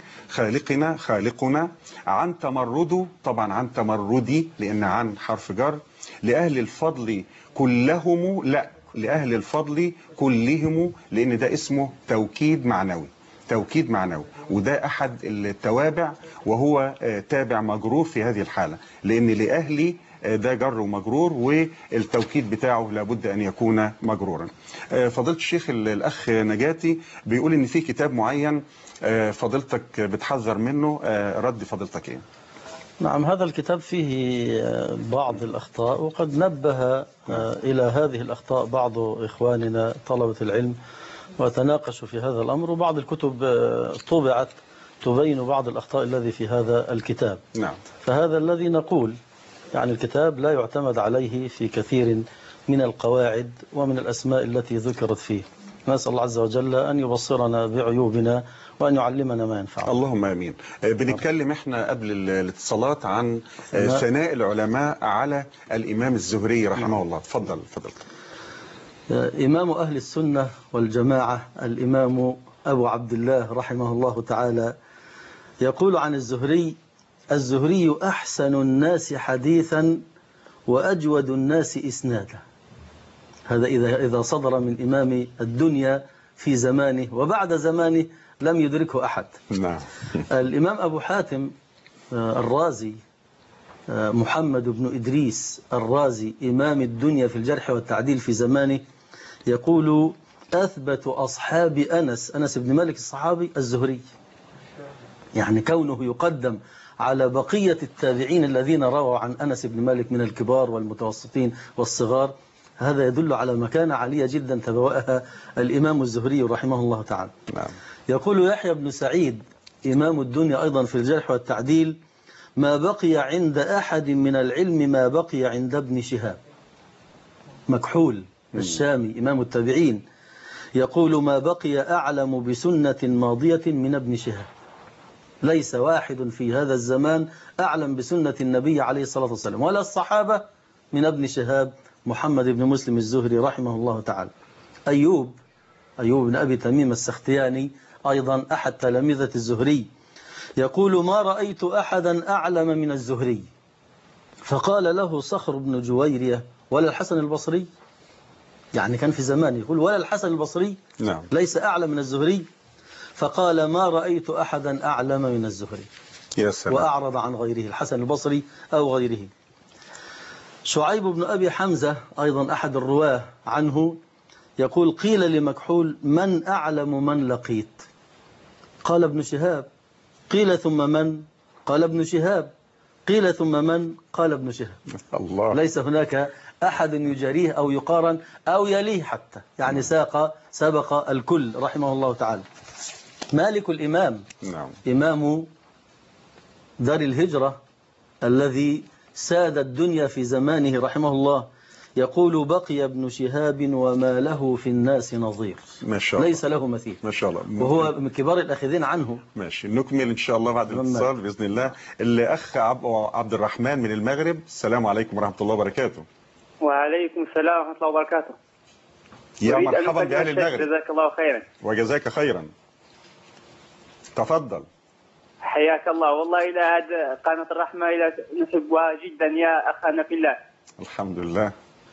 خالقنا عن تمرده، طبعا عن تمردي لأن عن حرف جر، لأهل الفضل كلهم، لا لأهل الفضل كلهم، لأن ده اسمه توكيد معنوي، توكيد معنوي، وده أحد التوابع وهو تابع مجرور في هذه الحالة، لأن لأهلي ده جر ومجرور والتوكيد بتاعه لابد أن يكون مجرورا. فضيلة الشيخ الأخ نجاتي بيقول إن في كتاب معين فضيلتك بتحذر منه، رد فضيلتك إيه؟ نعم، هذا الكتاب فيه بعض الأخطاء، وقد نبه إلى هذه الأخطاء بعض إخواننا طلبة العلم وتناقشوا في هذا الأمر، وبعض الكتب طبعت تبين بعض الأخطاء الذي في هذا الكتاب. نعم. فهذا الذي نقول، يعني الكتاب لا يعتمد عليه في كثير من القواعد ومن الأسماء التي ذكرت فيه. نسأل الله عز وجل أن يبصرنا بعيوبنا وأن يعلمنا ما ينفعنا. اللهم آمين. بنتكلم احنا قبل الاتصالات عن ثناء العلماء على الإمام الزهري رحمه الله. تفضل فضلك. إمام أهل السنة والجماعة الإمام أبو عبد الله رحمه الله تعالى يقول عن الزهري: الزهري أحسن الناس حديثا وأجود الناس إسنادا. هذا إذا صدر من إمام الدنيا في زمانه، وبعد زمانه لم يدركه أحد. نعم. الإمام أبو حاتم الرازي، محمد بن إدريس الرازي، إمام الدنيا في الجرح والتعديل في زمانه، يقول: أثبت أصحاب أنس بن مالك الصحابي الزهري. يعني كونه يقدم على بقية التابعين الذين رووا عن أنس بن مالك من الكبار والمتوسطين والصغار، هذا يدل على مكانة عالية جدا تبوأها الإمام الزهري رحمه الله تعالى. نعم. يقول يحيى بن سعيد إمام الدنيا أيضا في الجرح والتعديل: ما بقي عند أحد من العلم ما بقي عند ابن شهاب. مكحول الشامي إمام التابعين يقول: ما بقي أعلم بسنة ماضية من ابن شهاب. ليس واحد في هذا الزمان أعلم بسنة النبي عليه الصلاة والسلام ولا الصحابة من ابن شهاب محمد بن مسلم الزهري رحمه الله تعالى. أيوب بن أبي تميم السختياني أيضا أحد تلامذة الزهري يقول: ما رأيت أحدا أعلم من الزهري. فقال له صخر بن جويرية: ولا الحسن البصري؟ يعني كان في زمان يقول ولا الحسن البصري؟ نعم. ليس أعلم من الزهري؟ فقال: ما رأيت أحدا أعلم من الزهري. يا سلام. وأعرض عن غيره الحسن البصري أو غيره. شعيب بن أبي حمزة أيضا أحد الرواه عنه يقول: قيل لمكحول: من أعلم من لقيت؟ قال: ابن شهاب. قيل: ثم من؟ قال: ابن شهاب. قيل: ثم من؟ قال: ابن شهاب. الله. ليس هناك أحد يجاريه أو يقارن أو يليه حتى، يعني سبق الكل رحمه الله تعالى. مالك الإمام، نعم. إمام دار الهجرة الذي ساد الدنيا في زمانه رحمه الله، يقول: بقي ابن شهاب وما له في الناس نظير. ما شاء الله. ليس له مثيل. ما شاء الله. وهو من كبار الأخذين عنه. ماشي، نكمل إن شاء الله بعد الاتصال بإذن الله. الأخ عبد الرحمن من المغرب. السلام عليكم ورحمة الله وبركاته. وعليكم السلام ورحمة الله وبركاته. يا مرحبا بأهل المغرب. جزاك الله خيرا. وجزاك خيرا. تفضل. حياك الله. والله إلى هذه قناة الرحمة نحبها جدا يا أخانا في الله. الحمد لله.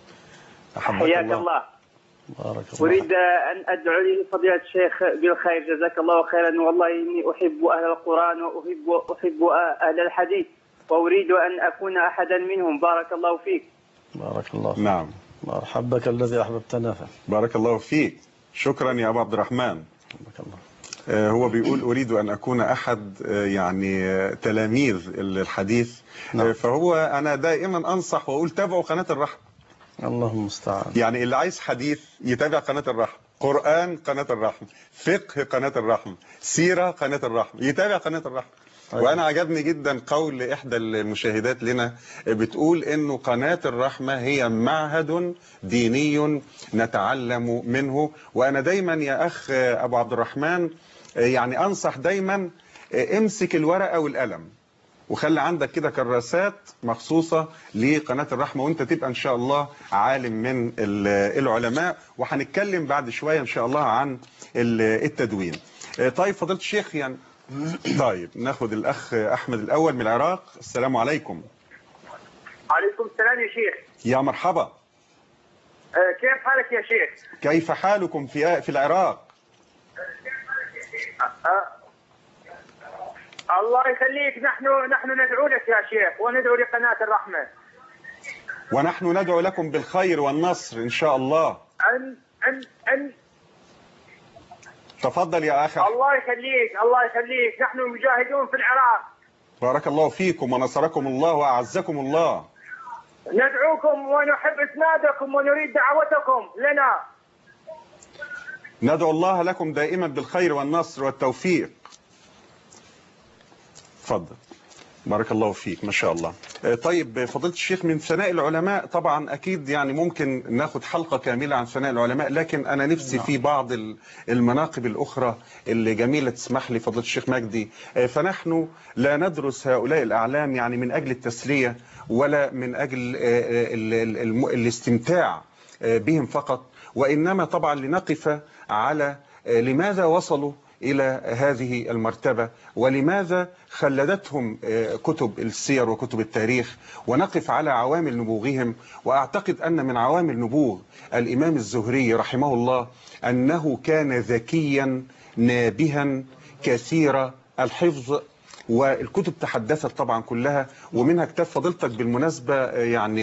حياك الله. بارك الله. أريد أن أدعو لفضيلة الشيخ بالخير جزاك الله خيرا. والله إني أحب أهل القرآن وأحب أهل الحديث وأريد أن أكون أحدا منهم. بارك الله فيك. بارك الله فيك. نعم. مرحبك الذي أحببتنا فيه. بارك الله فيك. شكرا يا أبو عبد الرحمن. بارك الله. هو بيقول أريد أن أكون أحد يعني تلاميذ الحديث. نعم. فهو أنا دائما أنصح وأقول تابعوا قناة الرحمة. اللهم المستعان. يعني اللي عايز حديث يتابع قناة الرحمة، قرآن قناة الرحمة، فقه قناة الرحمة، سيرة قناة الرحمة، يتابع قناة الرحمة. وأنا عجبني جدا قول إحدى المشاهدات لنا بتقول إنه قناة الرحمة هي معهد ديني نتعلم منه. وأنا دايما يا أخ أبو عبد الرحمن يعني أنصح دايما امسك الورقة والقلم وخلي عندك كده كراسات مخصوصة لقناة الرحمة، وانت تبقى ان شاء الله عالم من العلماء. وهنتكلم بعد شوية ان شاء الله عن التدوين. طيب فضيلة الشيخ يعني طيب ناخد الاخ احمد الاول من العراق. السلام عليكم. عليكم السلام يا شيخ. يا مرحبا. كيف حالك يا شيخ؟ كيف حالكم في العراق؟ الله يخليك. نحن ندعو لك يا شيخ وندعو لقناة الرحمة. ونحن ندعو لكم بالخير والنصر إن شاء الله. أن تفضل يا أخي. الله يخليك الله يخليك. نحن مجاهدون في العراق. بارك الله فيكم ونصركم الله وأعزكم الله. ندعوكم ونحب إسنادكم ونريد دعوتكم لنا. ندعو الله لكم دائما بالخير والنصر والتوفيق. تفضل. بارك الله فيك. ما شاء الله. طيب فضيلة الشيخ، من ثناء العلماء طبعا أكيد يعني ممكن ناخد حلقة كاملة عن ثناء العلماء، لكن أنا نفسي في بعض المناقب الأخرى اللي جميلة تسمح لي فضيلة الشيخ مجدي. فنحن لا ندرس هؤلاء الأعلام يعني من أجل التسلية ولا من أجل الاستمتاع بهم فقط، وإنما طبعا لنقف على لماذا وصلوا إلى هذه المرتبة ولماذا خلدتهم كتب السير وكتب التاريخ، ونقف على عوامل نبوغهم. وأعتقد أن من عوامل نبوغ الإمام الزهري رحمه الله أنه كان ذكيا نابها كثير الحفظ، والكتب تحدثت طبعا كلها، ومنها كتاب فضيلتك بالمناسبة يعني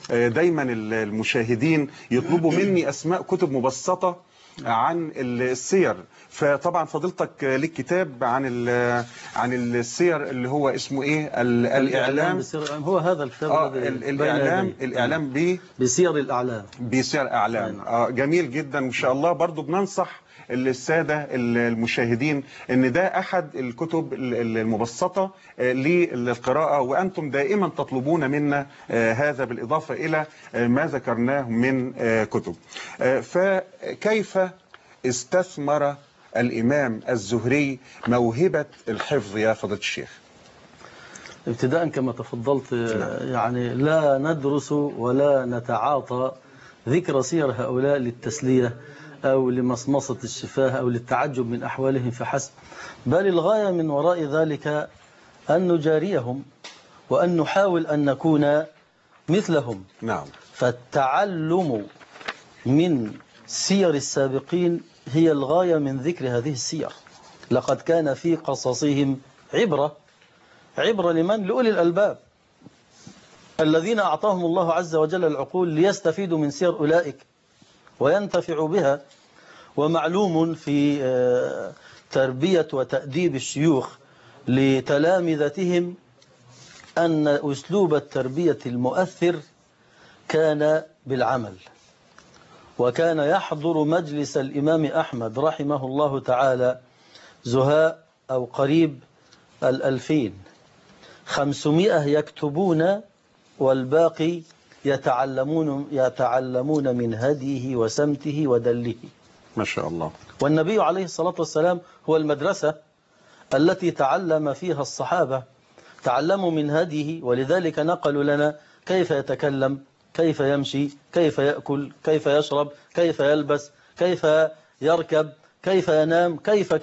دايما المشاهدين يطلبوا مني أسماء كتب مبسطة عن السير، فطبعا فضيلتك لك كتاب عن السير اللي هو اسمه ايه؟ الإعلام. هو هذا الكتاب الإعلام بسير الأعلام. بسير الأعلام. جميل جدا ان شاء الله. برضو بننصح السادة المشاهدين ان ده احد الكتب المبسطة للقراءة، وانتم دائما تطلبون منا هذا بالاضافة الى ما ذكرناه من كتب. فكيف استثمر الامام الزهري موهبة الحفظ يا فضيلة الشيخ؟ ابتداء كما تفضلت، يعني لا ندرس ولا نتعاطى ذكر سير هؤلاء للتسلية أو لمصمصة الشفاه أو للتعجب من أحوالهم فحسب، بل الغاية من وراء ذلك أن نجاريهم وأن نحاول أن نكون مثلهم. نعم. فالتعلم من سير السابقين هي الغاية من ذكر هذه السير. لقد كان في قصصهم عبرة لمن؟ لأولي الألباب الذين أعطاهم الله عز وجل العقول ليستفيدوا من سير أولئك وينتفعوا بها. ومعلوم في تربية وتأديب الشيوخ لتلامذتهم أن أسلوب التربية المؤثر كان بالعمل. وكان يحضر مجلس الإمام أحمد رحمه الله تعالى زهاء أو قريب 2500 يكتبون والباقي يتعلمون من هديه وسمته ودله. ما شاء الله. والنبي عليه الصلاة والسلام هو المدرسة التي تعلم فيها الصحابة، تعلموا من هديه، ولذلك نقلوا لنا كيف يتكلم، كيف يمشي، كيف يأكل، كيف يشرب، كيف يلبس، كيف يركب، كيف ينام، كيف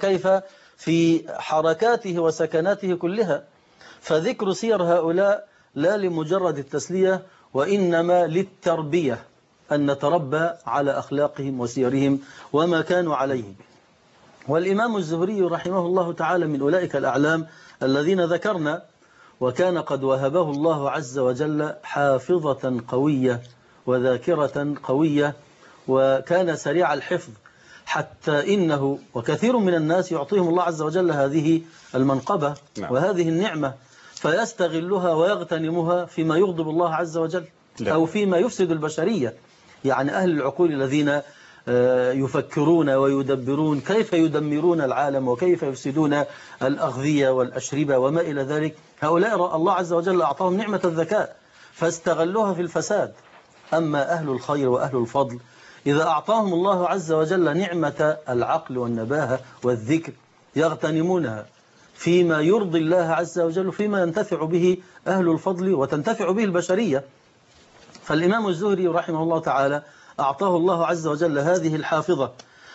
في حركاته وسكناته كلها. فذكر سير هؤلاء لا لمجرد التسلية وإنما للتربية، أن نتربى على أخلاقهم وسيرهم وما كانوا عليه. والإمام الزهري رحمه الله تعالى من أولئك الأعلام الذين ذكرنا، وكان قد وهبه الله عز وجل حافظة قوية وذاكرة قوية، وكان سريع الحفظ، حتى إنه وكثير من الناس يعطيهم الله عز وجل هذه المنقبة وهذه النعمة فيستغلها ويغتنمها فيما يغضب الله عز وجل أو فيما يفسد البشرية. يعني أهل العقول الذين يفكرون ويدبرون كيف يدمرون العالم وكيف يفسدون الأغذية والأشربة وما إلى ذلك، هؤلاء الله عز وجل أعطاهم نعمة الذكاء فاستغلوها في الفساد. أما أهل الخير وأهل الفضل إذا أعطاهم الله عز وجل نعمة العقل والنباهة والذكر يغتنمونها فيما يرضي الله عز وجل، فيما ينتفع به أهل الفضل وتنتفع به البشرية. فالإمام الزهري رحمه الله تعالى أعطاه الله عز وجل هذه الحافظة،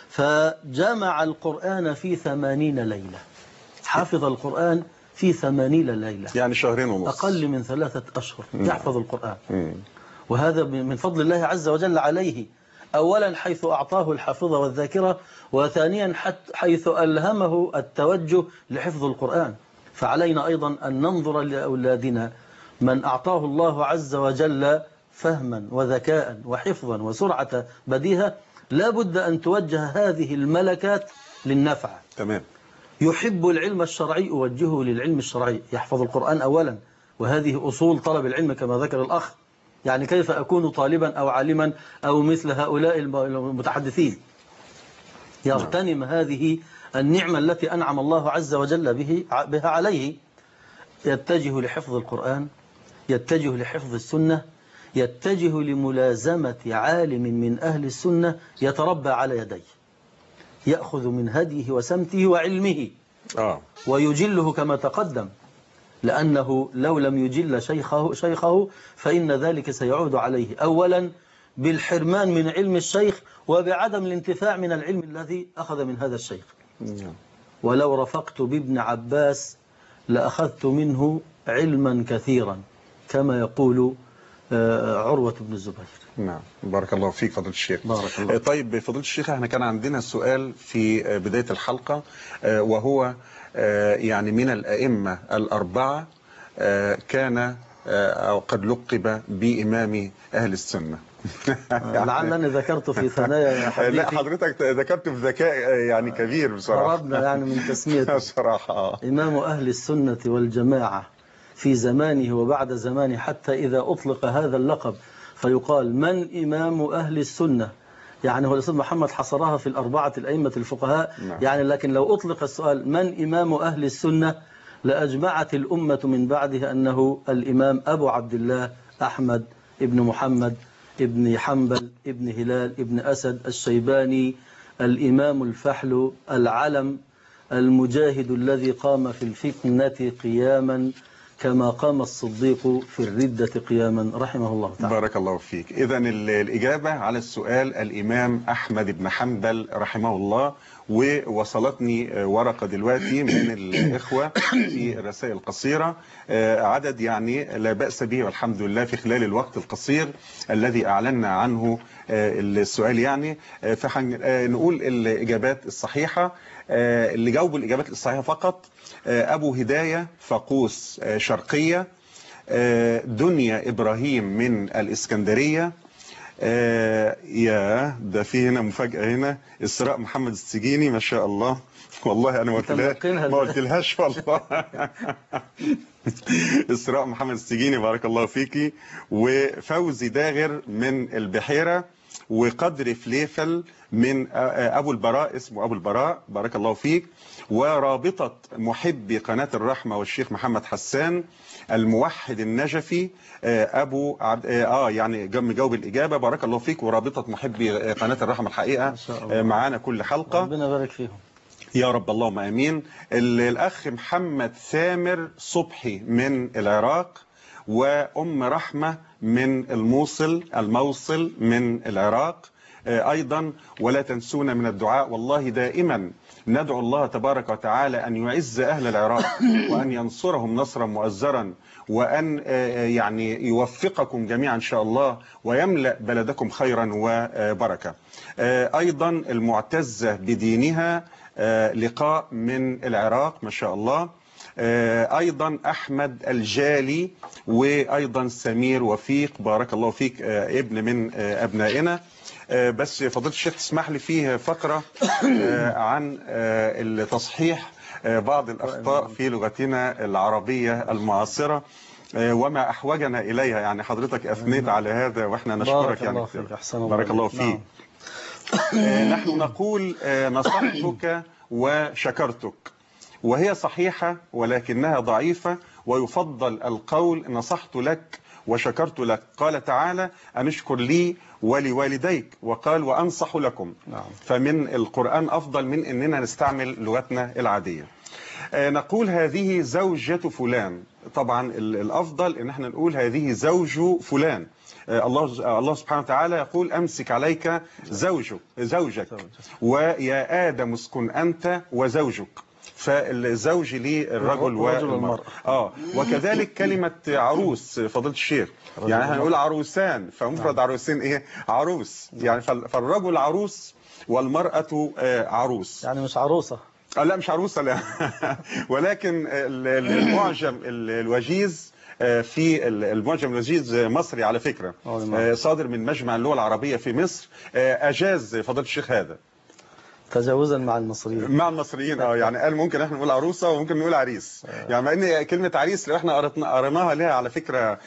فجمع القرآن في 80 ليلة. حافظ القرآن في 80 ليلة، يعني شهرين ونص، أقل من 3 أشهر يحفظ القرآن. وهذا من فضل الله عز وجل عليه، أولا حيث أعطاه الحافظة والذاكرة، وثانيا حيث ألهمه التوجه لحفظ القرآن. فعلينا أيضا أن ننظر لأولادنا من أعطاه الله عز وجل فهما وذكاء وحفظا وسرعة بديهة، لا بد أن توجه هذه الملكات للنفع. تمام. يحب العلم الشرعي أوجهه للعلم الشرعي، يحفظ القرآن أولا، وهذه أصول طلب العلم كما ذكر الأخ. يعني كيف أكون طالبا أو عالما أو مثل هؤلاء المتحدثين؟ يغتنم هذه النعمة التي أنعم الله عز وجل بها عليه، يتجه لحفظ القرآن، يتجه لحفظ السنة، يتجه لملازمة عالم من أهل السنة يتربى على يديه، يأخذ من هديه وسمته وعلمه ويجله كما تقدم، لأنه لو لم يجل شيخه فإن ذلك سيعود عليه أولا بالحرمان من علم الشيخ وبعدم الانتفاع من العلم الذي أخذ من هذا الشيخ. ولو رفقت بابن عباس لأخذت منه علما كثيرا كما يقول عروة بن الزبير. نعم، بارك الله فيك فضيلة الشيخ. بارك الله. طيب فضيلة الشيخ، احنا كان عندنا سؤال في بداية الحلقة، وهو يعني من الأئمة الأربعة كان أو قد لقب بإمام أهل السنة. لعلني ذكرت في ثنايا حديثي. لا حضرتك ذكرت بذكاء يعني كبير بصراحة. هربنا يعني من تسميته صراحة. إمام أهل السنة والجماعة في زمانه وبعد زمانه، حتى إذا أطلق هذا اللقب فيقال من إمام أهل السنة، يعني هو الأستاذ محمد حصرها في الأربعة الأئمة الفقهاء. نعم. يعني لكن لو أطلق السؤال من إمام أهل السنة لأجمعت الأمة من بعده أنه الإمام أبو عبد الله أحمد ابن محمد ابن حنبل ابن هلال ابن أسد الشيباني، الإمام الفحل العلم المجاهد الذي قام في الفتنة قياما كما قام الصديق في الردة قياما رحمه الله تعالى. بارك الله فيك. إذا الإجابة على السؤال الإمام أحمد بن حنبل رحمه الله. ووصلتني ورقة دلوقتي من الإخوة في الرسائل القصيرة، عدد يعني لا بأس به والحمد لله في خلال الوقت القصير الذي أعلنا عنه السؤال. يعني فنقول الإجابات الصحيحة. اللي جاوبوا الإجابات الصحيحة فقط أبو هداية فقوس شرقية، دنيا إبراهيم من الإسكندرية، يا ده في هنا مفاجأة هنا، إسراء محمد السجيني ما شاء الله، والله أنا ما قلتلهاش والله. إسراء محمد السجيني بارك الله فيكي، وفوزي داغر من البحيرة، وقدر فليفل من أبو البراء، اسمه أبو البراء بارك الله فيك، ورابطة محبي قناة الرحمة والشيخ محمد حسان الموحد النجفي أبو عبد يعني مجاوب الإجابة بارك الله فيك، ورابطة محبي قناة الرحمة الحقيقة معانا كل حلقة، ربنا يبارك فيهم يا رب اللهم امين. الأخ محمد ثامر صبحي من العراق، وأم رحمة من الموصل من العراق أيضا. ولا تنسونا من الدعاء، والله دائما ندعو الله تبارك وتعالى أن يعز أهل العراق وأن ينصرهم نصرا مؤزرا، وأن يعني يوفقكم جميعا إن شاء الله ويملأ بلدكم خيرا وبركة. أيضا المعتزة بدينها لقاء من العراق ما شاء الله. أيضا أحمد الجالي، وأيضا سمير وفيق بارك الله فيك ابن من أبنائنا. بس فضيلة الشيخ تسمح لي فيه فقرة عن التصحيح بعض الأخطاء في لغتنا العربية المعاصرة وما أحوجنا إليها. يعني حضرتك أثنيت على هذا وإحنا نشكرك يعني بارك الله فيك. نحن نقول نصحتك وشكرتك، وهي صحيحة ولكنها ضعيفة، ويفضل القول نصحت لك وشكرت لك. قال تعالى أن اشكر لي ولوالديك، وقال وأنصح لكم. فمن القرآن أفضل من أننا نستعمل لغتنا العادية. نقول هذه زوجة فلان، طبعا الأفضل أن احنا نقول هذه زوج فلان. الله سبحانه وتعالى يقول أمسك عليك زوجك، ويا آدم اسكن أنت وزوجك، فالزوج للرجل والمرأة. وكذلك كلمة عروس فضيلة الشيخ، يعني هنقول عروسان، فمفرد عروسين ايه عروس، يعني فالرجل عروس والمرأة عروس، يعني مش عروسة. لا مش عروسة لا. ولكن المعجم الوجيز في المعجم الوجيز مصري على فكرة، صادر من مجمع اللغة العربية في مصر، أجاز فضيلة الشيخ هذا تجاوزا مع المصريين. يعني قال ممكن احنا نقول عروسة وممكن نقول عريس. يعني مع ان كلمة عريس لو احنا قريناها لها على فكرة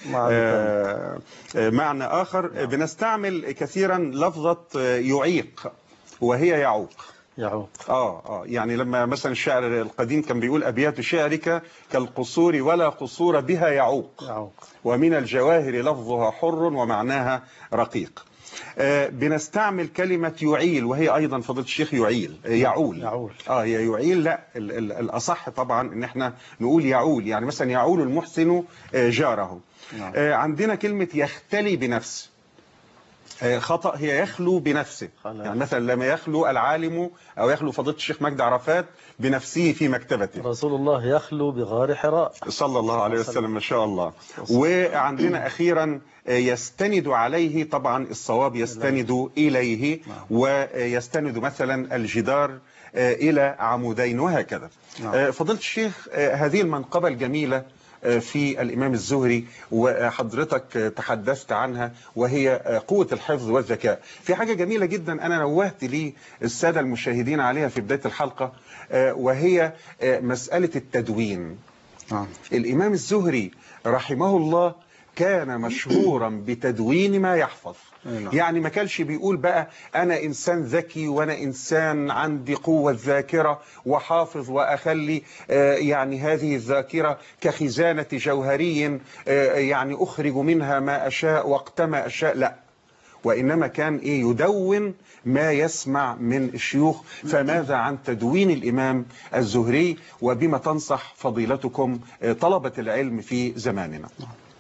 معنى آخر. بنستعمل كثيرا لفظة يعيق وهي يعوق. يعني لما مثلا الشاعر القديم كان بيقول أبيات شعرك كالقصور ولا قصور بها يعوق، ومن الجواهر لفظها حر ومعناها رقيق. بنستعمل كلمة يعيل، وهي أيضا فضيلة الشيخ يعول. هي يعيل، لا الأصح طبعا إن احنا نقول يعول، يعني مثلا يعول المحسن جاره. عندنا كلمة يختلي بنفسه، خطأ، هي يخلو بنفسه. يعني مثلا لما يخلو العالم أو يخلو فضيلة الشيخ مجدي عرفات بنفسه في مكتبته، رسول الله يخلو بغار حراء صلى الله عليه وسلم ما شاء الله. وعندنا أخيرا يستند عليه، طبعا الصواب يستند إليه، ويستند مثلا الجدار إلى عمودين وهكذا. فضيلة الشيخ هذه المنقبة الجميلة في الإمام الزهري وحضرتك تحدثت عنها، وهي قوة الحفظ والذكاء. في حاجة جميلة جدا أنا نوهت لي السادة المشاهدين عليها في بداية الحلقة، وهي مسألة التدوين. الإمام الزهري رحمه الله كان مشهورا بتدوين ما يحفظ. يعني ما كانش بيقول بقى أنا إنسان ذكي وأنا إنسان عندي قوة ذاكرة وحافظ وأخلي يعني هذه الذاكرة كخزانة جوهري يعني أخرج منها ما أشاء وقت ما أشاء، لا، وإنما كان يدون ما يسمع من الشيوخ. فماذا عن تدوين الإمام الزهري، وبما تنصح فضيلتكم طلبة العلم في زماننا؟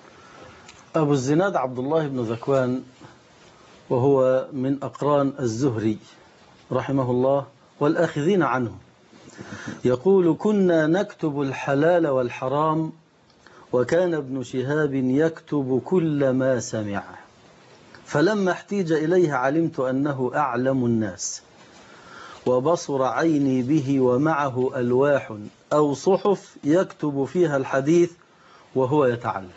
أبو الزناد عبد الله بن ذكوان، وهو من أقران الزهري رحمه الله والآخذين عنه، يقول: كنا نكتب الحلال والحرام، وكان ابن شهاب يكتب كل ما سمع، فلما احتيج إليه علمت أنه أعلم الناس، وبصر عيني به، ومعه ألواح أو صحف يكتب فيها الحديث وهو يتعلم.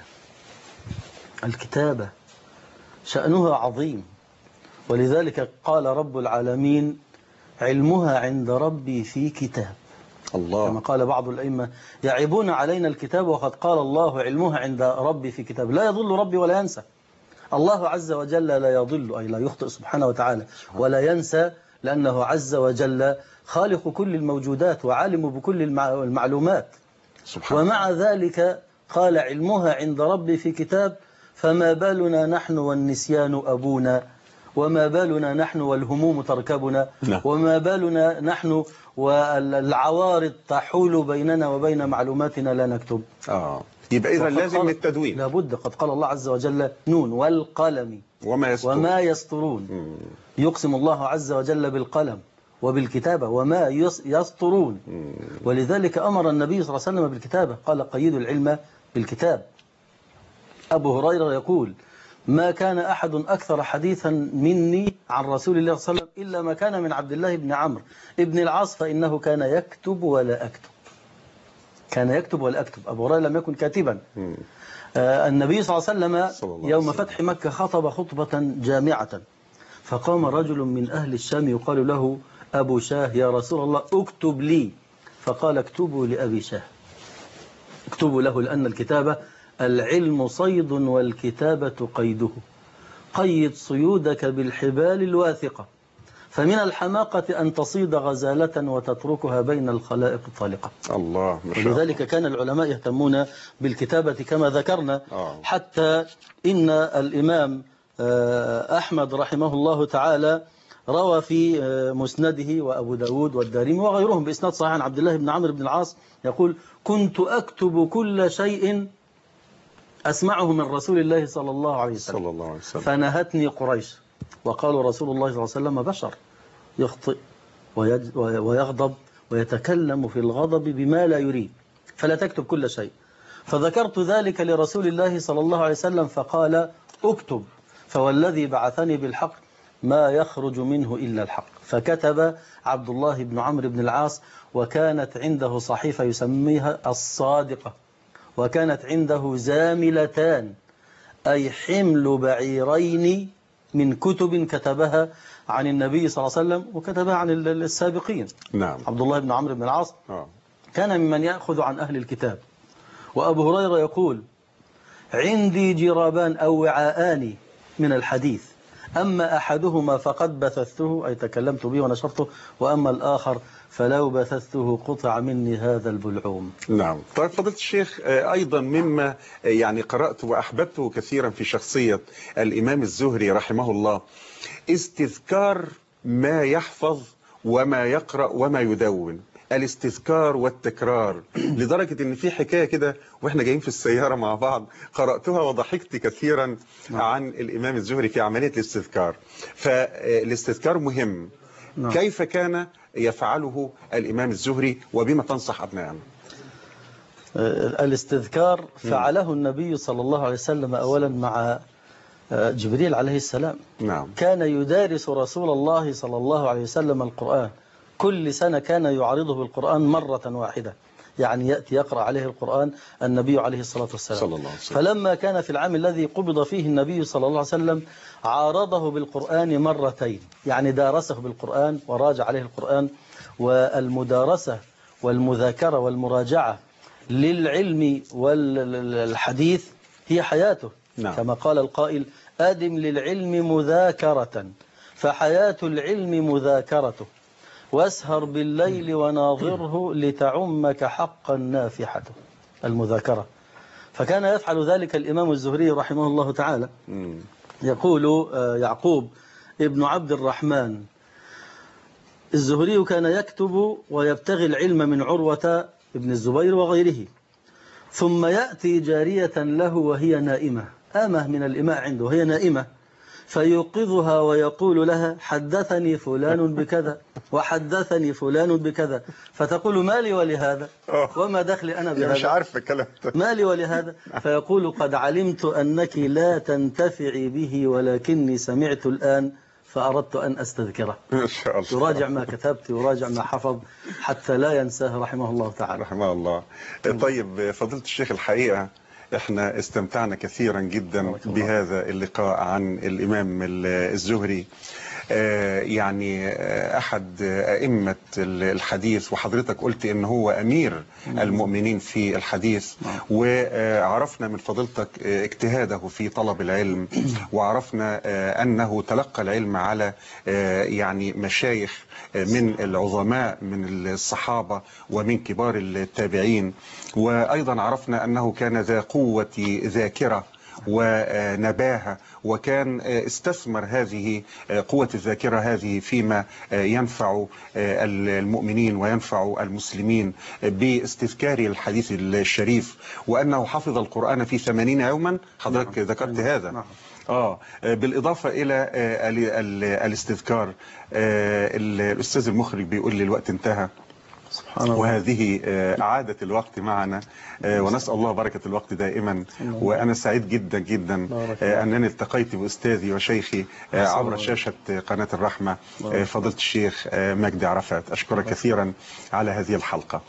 الكتابة شأنها عظيم، ولذلك قال رب العالمين: علمها عند ربي في كتاب. الله. كما قال بعض الأئمة: يعيبون علينا الكتاب وقد قال الله: علمها عند ربي في كتاب. لا يضل ربي ولا ينسى. الله عز وجل لا يضل، أي لا يخطئ سبحانه وتعالى، ولا ينسى، لأنه عز وجل خالق كل الموجودات وعالم بكل المعلومات. ومع ذلك قال: علمها عند ربي في كتاب. فما بالنا نحن والنسيان أبونا، وما بالنا نحن والهموم تركبنا، وما بالنا نحن والعوارض تحول بيننا وبين معلوماتنا لا نكتب. يبقى إذا لازم التدوين لابد. قد قال الله عز وجل: نون والقلم وما يسطرون. يقسم الله عز وجل بالقلم وبالكتابة وما يسطرون. ولذلك أمر النبي صلى الله عليه وسلم بالكتابة، قال: قيدوا العلم بالكتاب. أبو هريرة يقول: ما كان أحد أكثر حديثا مني عن رسول الله صلى الله عليه وسلم إلا ما كان من عبد الله بن عمرو ابن العاص، فإنه كان يكتب ولا أكتب. كان يكتب ولا أكتب. أبو هريرة لم يكن كاتبا. النبي صلى الله عليه وسلم يوم فتح مكة خطب خطبة جامعة، فقام رجل من أهل الشام يقال له أبو شاه: يا رسول الله اكتب لي. فقال: اكتبوا لأبي شاه. اكتبوا له، لأن الكتابة العلم صيد والكتابة قيده. قيد صيودك بالحبال الواثقة، فمن الحماقة أن تصيد غزالة وتتركها بين الخلائق طالقة. الله. ولذلك كان العلماء يهتمون بالكتابة كما ذكرنا. حتى إن الإمام أحمد رحمه الله تعالى روى في مسنده، وأبو داود والدارمي وغيرهم بإسناد صحيح عن عبد الله بن عمرو بن العاص يقول: كنت أكتب كل شيء أسمعه من رسول الله صلى الله عليه وسلم، فنهتني قريش، وقالوا: رسول الله صلى الله عليه وسلم بشر يخطئ ويغضب ويتكلم في الغضب بما لا يريد، فلا تكتب كل شيء. فذكرت ذلك لرسول الله صلى الله عليه وسلم فقال: اكتب، فوالذي بعثني بالحق ما يخرج منه إلا الحق. فكتب عبد الله بن عمرو بن العاص، وكانت عنده صحيفة يسميها الصادقة، وكانت عنده زاملتان، أي حمل بعيرين من كتب كتبها عن النبي صلى الله عليه وسلم وكتبها عن السابقين. نعم. عبد الله بن عمرو بن العاص كان ممن يأخذ عن أهل الكتاب. وأبو هريرة يقول: عندي جرابان أو وعاءان من الحديث، أما أحدهما فقد بثثته، أي تكلمت به ونشرته، وأما الآخر فلو بثثته قطع مني هذا البلعوم. نعم. طيب فضيلة الشيخ، أيضا مما يعني قرأت وأحببته كثيرا في شخصية الإمام الزهري رحمه الله استذكار ما يحفظ وما يقرأ وما يدون، الاستذكار والتكرار، لدرجة ان في حكاية كده واحنا جايين في السيارة مع بعض قرأتها وضحكت كثيرا عن الإمام الزهري في عملية الاستذكار. فالاستذكار مهم. كيف كان يفعله الإمام الزهري، وبما تنصح أبنائنا؟ الاستذكار فعله النبي صلى الله عليه وسلم أولا مع جبريل عليه السلام. نعم. كان يدارس رسول الله صلى الله عليه وسلم القرآن، كل سنة كان يعرضه بالقرآن مرة واحدة، يعني يأتي يقرأ عليه القرآن النبي عليه الصلاة والسلام صلى الله عليه وسلم. فلما كان في العام الذي قبض فيه النبي صلى الله عليه وسلم عارضه بالقرآن مرتين، يعني دارسه بالقرآن وراجع عليه القرآن. والمدارسة والمذاكرة والمراجعة للعلم والحديث هي حياته. نعم. كما قال القائل: أدم للعلم مذاكرة فحياة العلم مذاكرته، واسهر بالليل وناظره لتعمك حقا نافحته. المذاكرة. فكان يفعل ذلك الإمام الزهري رحمه الله تعالى. يقول يعقوب ابن عبد الرحمن الزهري: كان يكتب ويبتغي العلم من عروة ابن الزبير وغيره، ثم يأتي جارية له وهي نائمة، آمة من الإماء عنده وهي نائمة، فيوقظها ويقول لها: حدثني فلان بكذا وحدثني فلان بكذا، فتقول: ما لي ولهذا وما دخلي أنا بهذا، مش عارف الكلام ده، ما لي ولهذا. فيقول: قد علمت أنك لا تنتفعي به ولكني سمعت الآن فأردت أن أستذكره. ما شاء الله. يراجع ما كتبت، يراجع ما حفظ حتى لا ينساه رحمه الله تعالى. رحمه الله. طيب فضيلة الشيخ، الحقيقة احنا استمتعنا كثيرا جدا بهذا اللقاء عن الإمام الزهري، يعني أحد أئمة الحديث، وحضرتك قلت إن هو أمير المؤمنين في الحديث، وعرفنا من فضيلتك اجتهاده في طلب العلم، وعرفنا أنه تلقى العلم على يعني مشايخ من العظماء من الصحابة ومن كبار التابعين، وأيضا عرفنا أنه كان ذا قوة ذاكرة ونباهة، وكان استثمر هذه قوة الذاكرة هذه فيما ينفع المؤمنين وينفع المسلمين باستذكار الحديث الشريف، وأنه حفظ القرآن في 80 يوما. حضرتك ذكرت هذا. بالإضافة إلى الاستذكار، الأستاذ المخرج بيقول لي الوقت انتهى، وهذه عادة الوقت معنا، ونسأل الله بركة الوقت دائما. وأنا سعيد جدا جدا أنني التقيت بأستاذي وشيخي عبر شاشة قناة الرحمة، فضيلة الشيخ مجدي عرفات. أشكرك كثيرا على هذه الحلقة.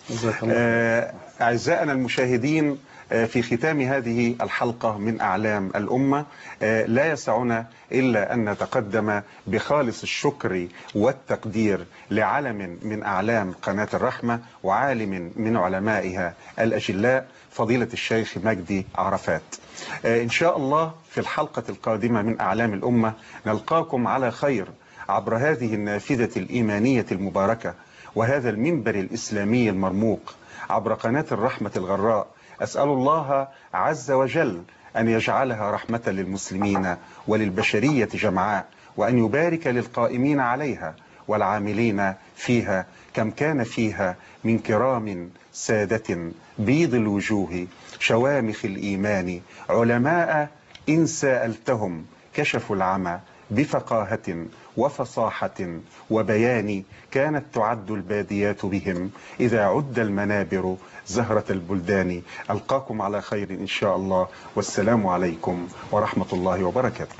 أعزائنا المشاهدين، في ختام هذه الحلقة من أعلام الأمة، لا يسعنا إلا أن نتقدم بخالص الشكر والتقدير لعلم من أعلام قناة الرحمة وعالم من علمائها الأجلاء، فضيلة الشيخ مجدي عرفات. إن شاء الله في الحلقة القادمة من أعلام الأمة نلقاكم على خير عبر هذه النافذة الإيمانية المباركة وهذا المنبر الإسلامي المرموق عبر قناة الرحمة الغراء. أسأل الله عز وجل أن يجعلها رحمة للمسلمين وللبشرية جمعاء، وأن يبارك للقائمين عليها والعاملين فيها، كم كان فيها من كرام سادة بيض الوجوه شوامخ الإيمان، علماء إن سألتهم كشفوا العمى بفقاهة وفصاحة وبيان، كانت تعد الباديات بهم إذا عد المنابر زهرة البلدان. ألقاكم على خير إن شاء الله، والسلام عليكم ورحمة الله وبركاته.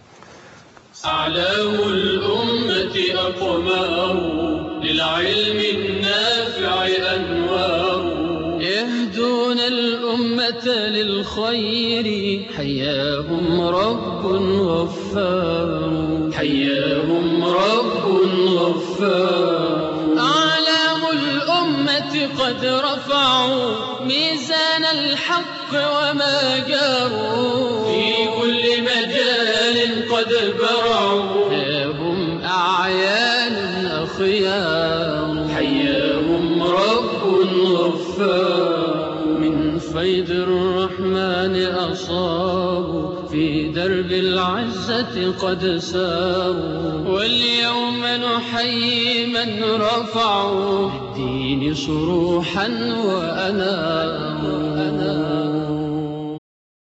أعلام الأمة أقمار للعلم النافع أنوار، يهدون الأمة للخير، حياهم رب غفار، حياهم رب غفار. أعلام الأمة قد رفعوا ميزان الحق وما جاروا، في كل مجال قد برعوا، هم أعيان أخيار، حياهم رب غفار. من فيض الرحمن أصابوا، في درب العزة قد ساروا، واليوم نحيي من رفعوا للدين صروحا وأناروا.